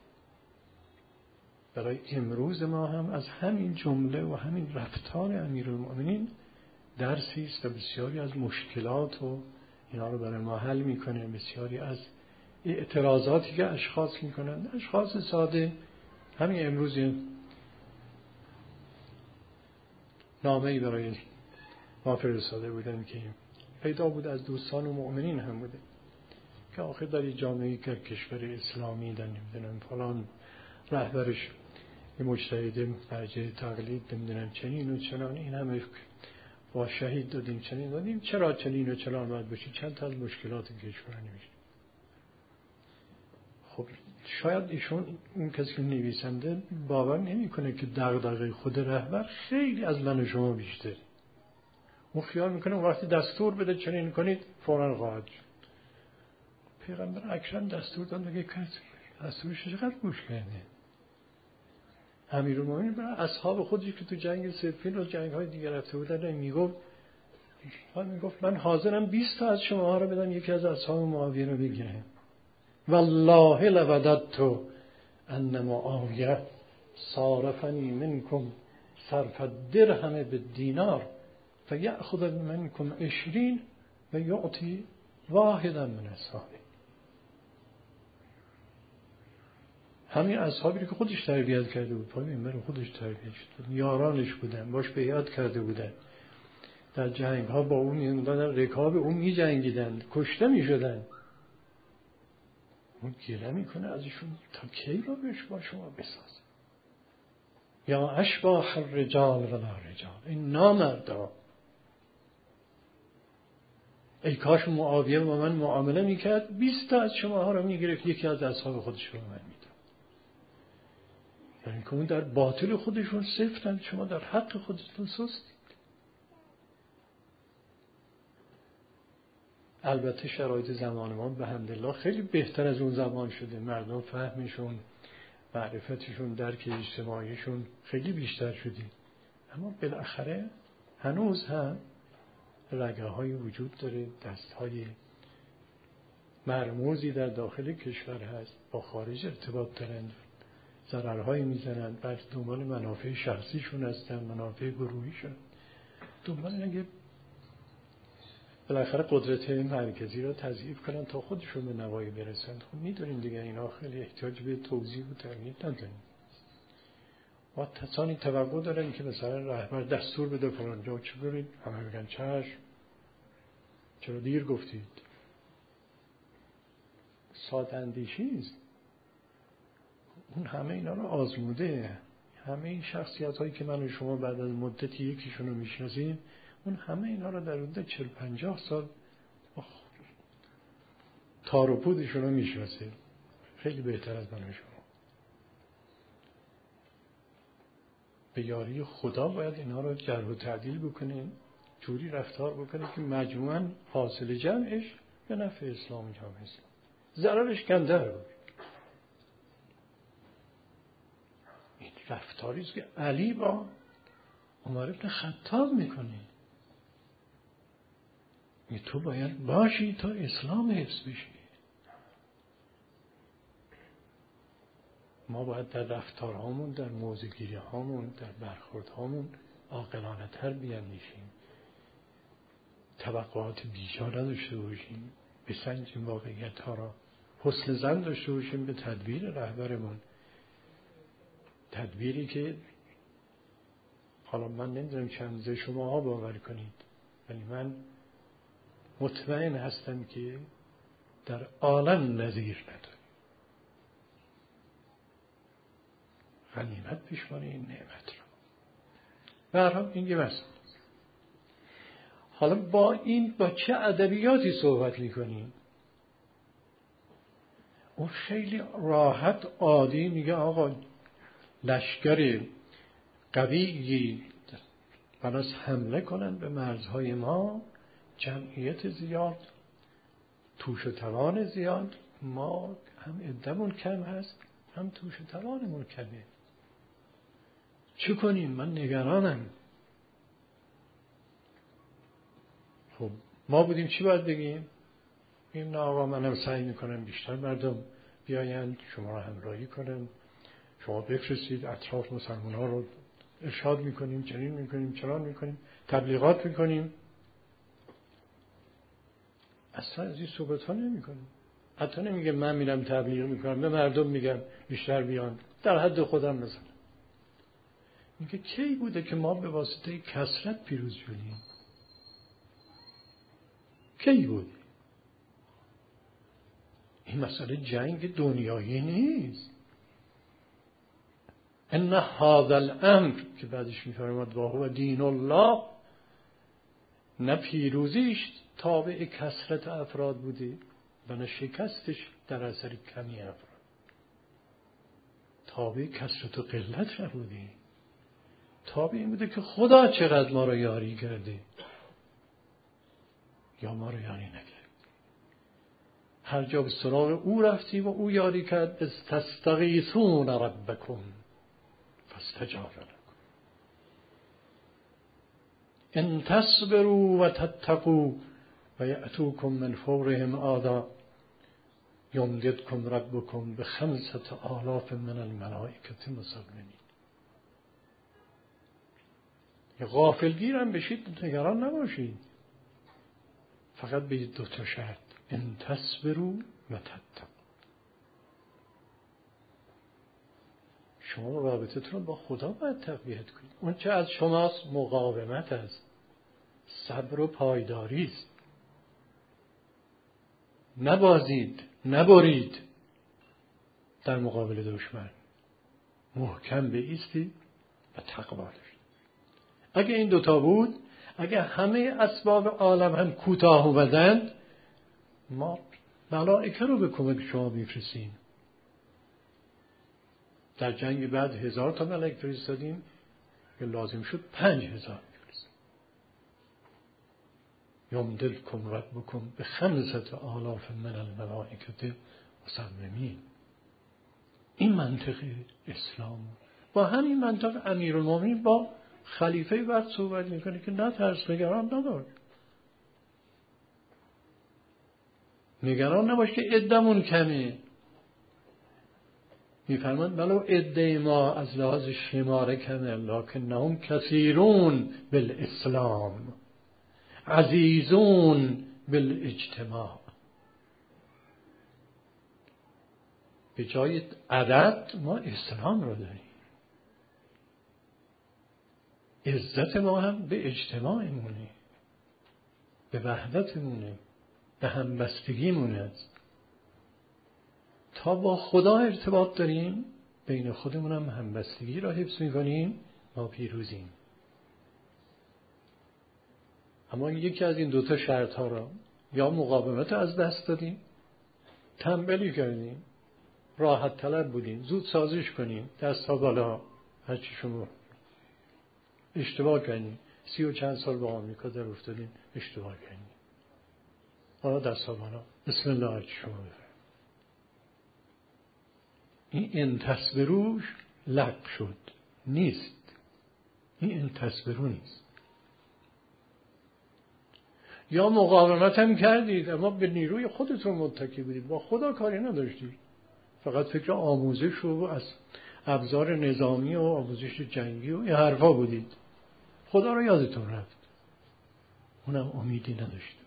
برای امروز ما هم از همین جمله و همین رفتار امیرالمومنین درسی است و بسیاری از مشکلات و اینا رو برای ما حل میکنه. بسیاری از اعتراضاتی که اشخاص میکنن، اشخاص ساده، همین امروز نامه‌ای برای ما فرستاده بودن که پیدا بود از دوستان و مؤمنین هم بوده که آخر در این جامعه‌ای که کشور اسلامی در نمیدونم فلان رهبرش یه مجتهد مرجع تقلید نمیدونم چنین و چنان، این همه با شهید دادیم چنین دادیم، چرا چنین و چنان باید باشی؟ چند تا از مشکلات کشور نمیشه. خب شاید ایشون اون کسی که نویسنده باور نمیکنه که دغدغه خود رهبر خیلی از من و شما بیشتره. اون خیال میکنه وقتی دستور بده چنین کنید فوراً خواهد شد. پیغمبر اکرم دستور داد میگه دستورش چقدر گوش کرده. امیرالمومنین برای اصحاب خودش که تو جنگ صفین و جنگ‌های دیگه رفته بودن میگفت من حاضرم 20 تا از شما رو بدم یکی از اصحاب معاویه رو بگیره. والله لوددت ان معاویه صارفنی منکم صرف الدرهم بالدینار فیأخذ منکم 20 و یعطی واحدا من اصحابه. همین اصحابی که خودش تربیت کرده بود، پای منبر خودش تربیت شد، یارانش بودن، باش بیعت کرده بودن، در جنگ ها با اون میومدن، رکاب اون می جنگیدن، کشته می شدن. اون گله میکنه ازشون تا کی با شما بساز یا اشباح الرجال و لا رجال، این نامردا. ای کاش معاویه با من معامله میکرد 20 تا از شما ها رو میگرفت یکی از اصحاب خودش رو من میداد. یعنی که اون در باطل خودشون سفتن، شما در حق خودتون سستید. البته شرایط زمان ما به حمدالله خیلی بهتر از اون زمان شده. مردم فهمشون، معرفتشون، درک اجتماعیشون خیلی بیشتر شده، اما بالاخره هنوز هم رگه های وجود داره، دست های مرموزی در داخل کشور هست، با خارج ارتباط دارن، ضررهایی میزنن، بعد دنبال منافع شخصیشون هستن، منافع گروهیشون، دنبال نگه بالاخره قدرت مرکزی را تضعیف کنن تا خودشون به نوایی برسن. خب میدونیم دیگه اینا خیلی احتیاج به توضیح و تمهید نداریم. و کسانی توقع دارن که مثلا رهبر دستور بده فلان جا چه برید، همه بگن چشم، چرا دیر گفتید. ساده اندیشی نیست. اون همه اینا رو آزموده. همه این شخصیت هایی که من و شما بعد از مدتی یکیشون رو میشناسیم، اون همه اینا رو در حدود 40-50 سال تار و پودشون رو میشناسه، خیلی بهتر از من و شما. به یاری خدا باید اینا رو جرح و تعدیل بکنیم، جوری رفتار بکنیم که مجموعاً حاصل جمعش به نفع اسلام جامعه است، ضررش کمتر بود. این رفتاری است که علی با عمر بن خطاب میکنه. تو باید باشی تا اسلام حفظ بشه. ما باید در رفتارهامون، در موضع‌گیری هامون، در برخوردهامون عاقلانه تر بیاندیشیم، توقعات بیجا نداشته باشیم، بسنجیم واقعیت ها را، حسن ظن داشته باشیم به تدبیر رهبرمون، تدبیری که حالا من نمیدونم چند شما ها باور کنید، ولی من مطمئن هستم که در عالم نظیر نداره. غنیمت بشماره این نعمت را. به هر حال این یه مسئله. حالا با چه ادبیاتی صحبت میکنیم؟ اون خیلی راحت عادی میگه آقا لشکر قویی بناس حمله کنن به مرزهای ما، جمعیت زیاد، توش و توان زیاد، ما هم عده‌مون کم هست هم توش و توانمون کمه، چه کنیم؟ من نگرانم. خب ما بودیم چی باید بگیم؟ این نه آقا منم سعی میکنم بیشتر مردم بیایند، شما را همراهی کنم، شما بفرستید اطراف مسلمان ها رو ارشاد میکنیم، چنین میکنیم، چنان میکنیم، تبلیغات میکنیم. اصلا از این صحبت ها نمیکنیم. حتی نمیگه من میرم تبلیغ میکنم، به مردم میگم بیشتر بیان، در حد خودم مثلا. میگه کی بوده که ما به واسطه کثرت پیروز شدیم؟ کی بود؟ این مسئله جنگ دنیایی نیست. ان هذا الامر که بعدش میفرماد و هو دین الله، نه پیروزیش تابع کثرت افراد بوده و نه شکستش در اثر کمی افراد، تابع کثرت و قلت نبوده، تابع این بوده که خدا چقدر ما رو یاری کرده یا ما رو یاری نکرد. هر جا به سراغ او رفتی و او یاری کرد، استستغیثون ربکم فاستجاب لكم ان تصبروا و تتقوا و یأتوکم من فورهم آدا یمددکم ربکم ب5,000 من الملائکة مسومین. غافلگیرم بشید، نگران نباشید، فقط به 2 شرط: ان تصبروا و تتقوا. شما رابطتون با خدا باید تقویت کنید. اون چه از شماست مقاومت است، صبر و پایداری است. نبازید، نبرید در مقابل دشمن، محکم بایستید و تقوا داشتید. اگه این 2 بود، اگه همه اسباب عالم هم کوتاه اومدند، ما ملائکه رو به کمک شما میفرستیم. در جنگ بعد 1000 تا ملک فرستادیم که لازم شد 5000 بفرستیم. یمددکم ربکم ب5,000 من الملائکة مسومین. این منطق اسلام. با همین منطق امیرالمومنین با خلیفه وقت صحبت میکنه که نه ترس، نگران ندار، نگران نباش که عده‌مون کمه. میفرمان ولو عده ما از لحاظ شماره کمه لکنهم کثیرون بالاسلام عزیزون بالاجتماع. به جای عدد ما اسلام رو داریم. عزت ما هم به اجتماعمونه، به وحدتمونه، به همبستگیمونه. تا با خدا ارتباط داریم بین خودمون هم همبستگی را حفظ میکنیم، ما پیروزیم. اما یکی از این دوتا شرط ها را یا مقاومت از دست دادیم، تنبلی کردیم، راحت طلب بودیم، زود سازش کنیم، دست ها بالا، هرچی شما اشتباه کردیم. 30 و چند سال با آمریکا در افتادیم، اشتباه کردیم. حالا دست ها بالا، بسم الله، هرچی شما بفرمایید. این انتصبروش لق شد، نیست. این انتصبرو نیست. یا مقاومت هم کردید اما به نیروی خودتون متکی بودید، با خدا کاری نداشتید، فقط فکر آموزش و از ابزار نظامی و آموزش جنگی و این حرفا بودید، خدا رو یادتون رفت، اونم امیدی نداشته.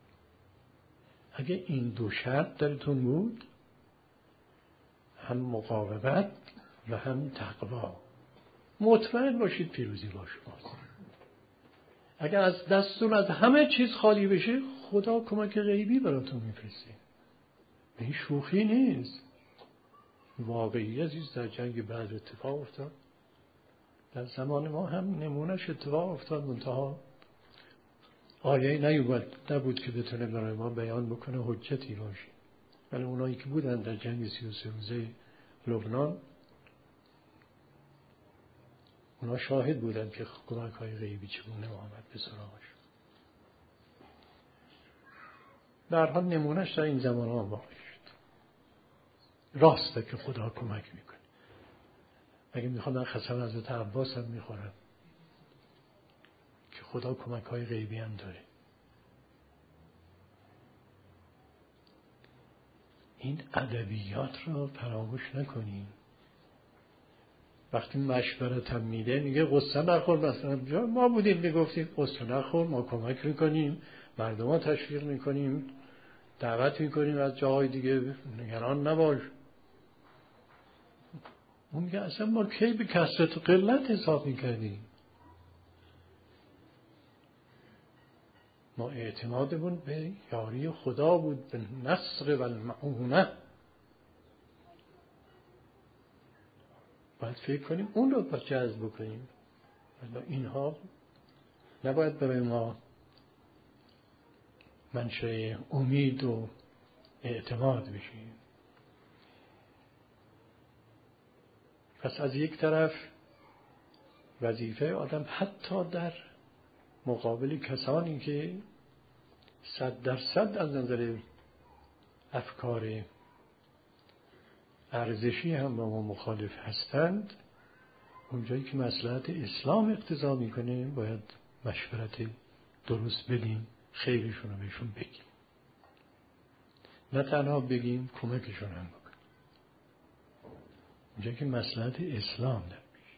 اگه این دو شرط درتون بود، هم مقاومت و هم تقوا، مطمئن باشید پیروزی با شماست. اگر از دستتون از همه چیز خالی بشه، خدا کمک غیبی براتون میفرسته. این شوخی نیست، واقعی عزیز. در جنگ بدر اتفاق افتاد، در زمان ما هم نمونش اتفاق افتاد، منتها آیه نبود که بتونه برای ما بیان بکنه، حجتی باشه. ولی اونایی که بودن در جنگ 33 روزه لبنان، اونا شاهد بودن که کمک های غیبی چگونه آمد به سراغش. در حال نمونش در این زمان ها واقع شد. راسته که خدا کمک میکنه. اگه میخوام من قسم حضرت عباس هم میخورم که خدا کمک های غیبی هم داره. این ادبیات رو فراموش نکنیم. وقتی مشورت هم میده، میگه قصه نخور، مثلا ما بودیم میگفتیم قصه نخور، ما کمک میکنیم، مردم ها تشویق میکنیم، دعوت میکنیم از جاهای دیگه، نگران نباش. اون میگه اصلا ما کی به کثرت و قلت حساب میکردیم؟ ما اعتمادمون به یاری خدا بود، به نصر و المعونه. باید فکر کنیم اون رو باید جذب بکنیم. اینها نباید برای ما منشأ امید و اعتماد بشیم. پس از یک طرف وظیفه آدم حتی در مقابل کسانی که 100% از نظر افکار ارزشی هم با ما مخالف هستند، اونجایی که مصلحت اسلام اقتضا میکنه باید مشورت درست بدیم، خیرشون رو بهشون بگیم، نه تنها بگیم، کمکشون هم بکنیم. اونجایی که مصلحت اسلام در میشه،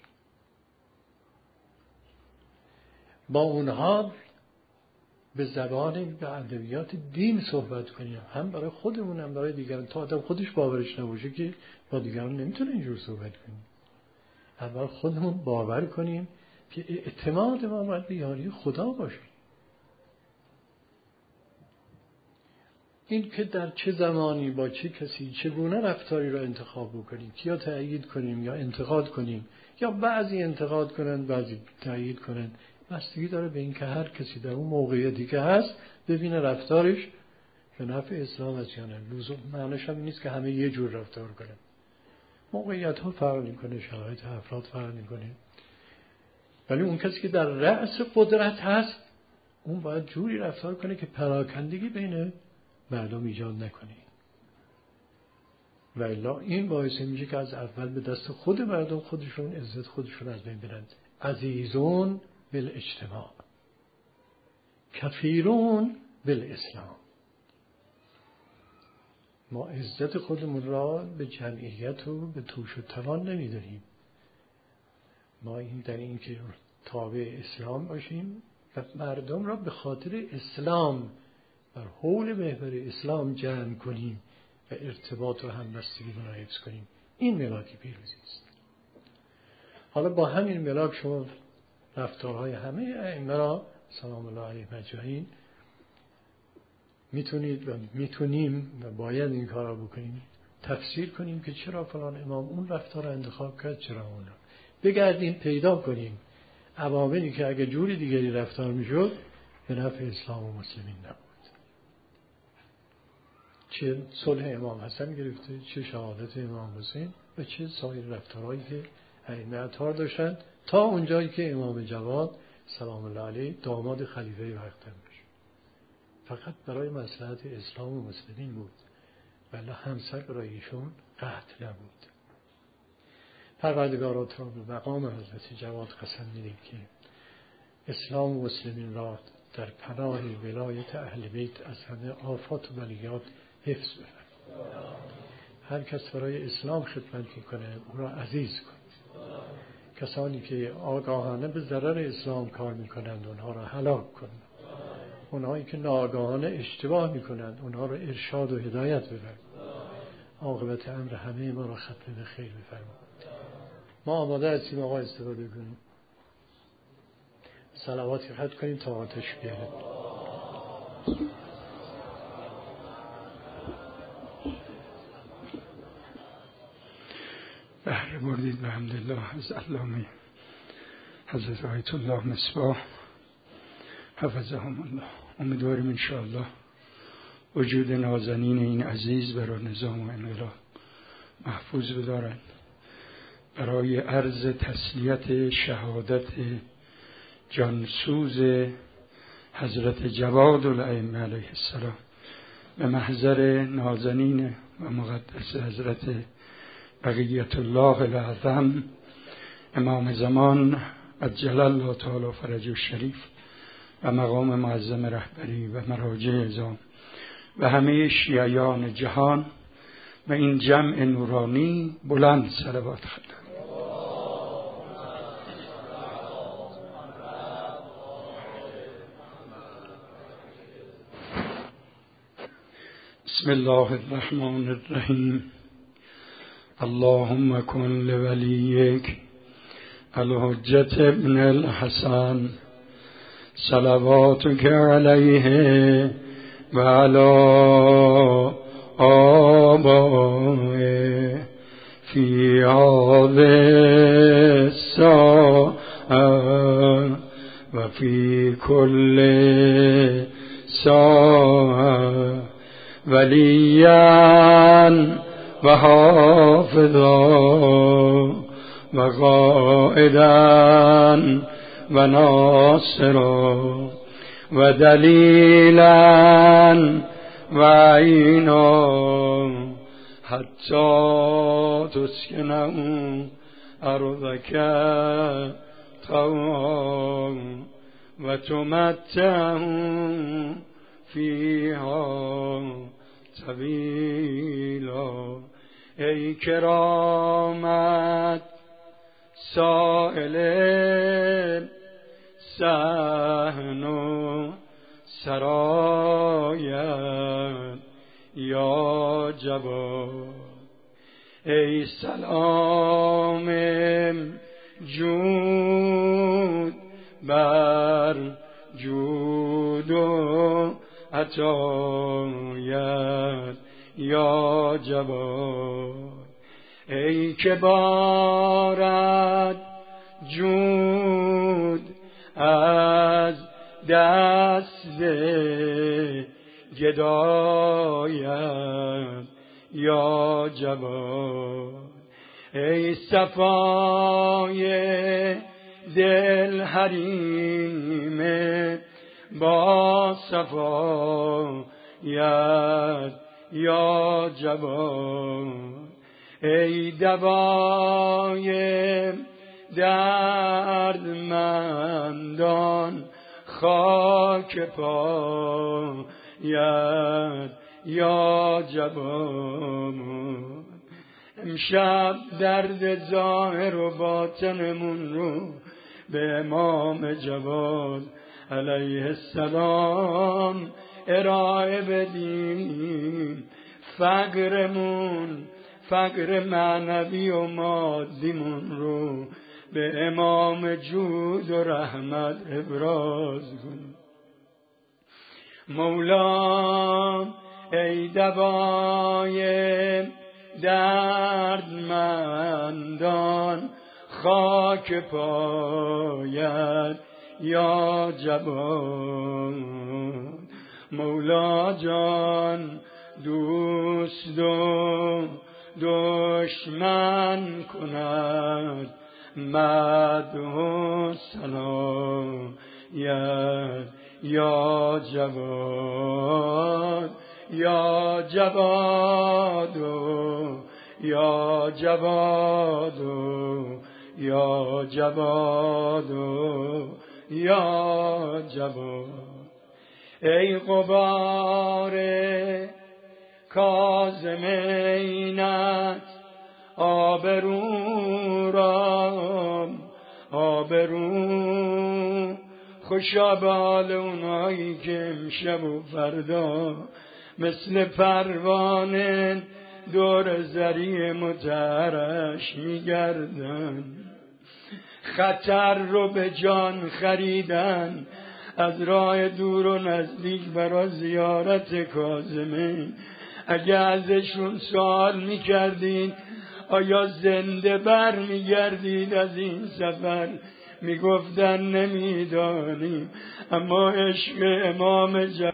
با اونها به زبان به ادبیات دین صحبت کنیم، هم برای خودمون هم برای دیگران. تا آدم خودش باورش نباشه که با دیگران نمیتونه اینجور صحبت کنیم. اول خودمون باور کنیم که اعتماد ما باید به یاری خدا باشه. این که در چه زمانی با چه کسی چگونه رفتاری را انتخاب بکنیم، یا تأیید کنیم یا انتقاد کنیم، یا بعضی انتقاد کنن بعضی تأیید کنن، بستگی داره به این که هر کسی در اون موقعیتی که هست ببینه رفتارش به نفع اسلام است یا نه. لزوم معنیش هم نیست که همه یه جور رفتار کنن. موقعیت ها فرق میکنه، شرایط افراد فرق میکنه. ولی اون کسی که در رأس قدرت هست، اون باید جوری رفتار کنه که پراکندگی بین مردم ایجاد نکنه. و الا این باعث میشه که از اول به دست خود مردم خودشون عزت خودشون از بین برند. عزیزون بالاجتماع، کفیرون بالاسلام. ما عزت خودمون را به جمعیت و به توش و توان نمیداریم. ما این در این که تابع اسلام باشیم و مردم را به خاطر اسلام بر حول محور اسلام جمع کنیم و ارتباط و همبستگی را حفظ کنیم. این ملاک پیروزی است. حالا با همین ملاک شما رفتارهای همه ائمه را سلام الله علیهم اجمعین میتونید و میتونیم و باید این کار را بکنیم تفسیر کنیم که چرا فلان امام اون رفتار رو انتخاب کرد، چرا اون. بگردیم پیدا کنیم عواملی که اگه جوری دیگری رفتار میشد به نفع اسلام و مسلمین نبود. چه صلح امام حسن گرفته، چه شهادت امام حسین و چه سایر رفتارهایی که ائمه اطهار داشتن تا اونجایی که امام جواد سلام الله علیه داماد خلیفه وقت بشه. فقط برای مصلحت اسلام و مسلمین بود، ولی همسر برای ایشون قطع نبود. پروردگارات را به مقام حضرت جواد قسم می‌دهیم که اسلام و مسلمین را در پناه ولایت اهل بیت از همه آفات و بلیات حفظ بفرما. هر کس برای اسلام خدمت میکنه او را عزیز کن. کسانی که آگاهانه به ضرر اسلام کار میکنند اونها را هلاک کن. اونهایی که ناآگاهانه اشتباه میکنند اونها را ارشاد و هدایت بفرما. عاقبت امر همه ما را ختم به خیر بفرما. ما آماده هستیم آقا استفاده کنیم. صلواتی خط کنیم تا آتش بیاره. بهره بردید به حمدالله از علامه حضرت آیت الله مصباح حفظهم الله. امیدواریم انشاءالله وجود نازنین این عزیز برای نظام و انقلاب محفوظ بدارند. برای عرض تسلیت شهادت جانسوز حضرت جواد الائمه علیه السلام به محضر نازنین و مقدس حضرت بقیت الله الاعظم امام زمان عجل الله تعالی فرجه الشریف و مقام معظم رهبری و مراجع اعظام و همه شیعیان جهان و این جمع نورانی بلند صلوات خواندند. بسم الله الرحمن الرحیم. اللهم کن لولیک الحجة ابن الحسن صلواتك علیه و علی آبائه فی هذه الساعة و فی کل ساعة ولیاً و حافظا و قائدا و ناصرا و دلیلا و عینا حتی تسکنه ارضک طوعا و تمتعه فیها طویلا. ای کرامت سائل صحن و سرایت یا جواد، ای سلام جود بر جود و عطایت یا جواد، ای که بارد جود از دست گدایت یا جواد، ای صفای دل حریم با صفایت یا جواد، ای دوای دردمندان خاک پایت یا جواد. امشب درد ظاهر و باطنمون رو به امام جواد علیه السلام ارائه بدیم. فقرمون، فقر معنوی و مادیمون رو به امام جود و رحمت ابراز کن. مولا ای دوای دردمندان خاک پایت یا جواد. مولا جان دوست و دشمن کند مدح و ثنایت یا جواد یا جواد یا جواد یا جواد یا جواد. ای غبار کاظمینت آبرو را آبرو، خوشا بال اونایی که امشب و فردا مثل پروانه دور زری مطهرش میگردن، خطر رو به جان خریدن، از راه دور و نزدیک برای زیارت کاظمین. اگه ازشون سوال میکردین آیا زنده بر میگردید از این سفر، میگفتن نمیدانیم. اما عشق امام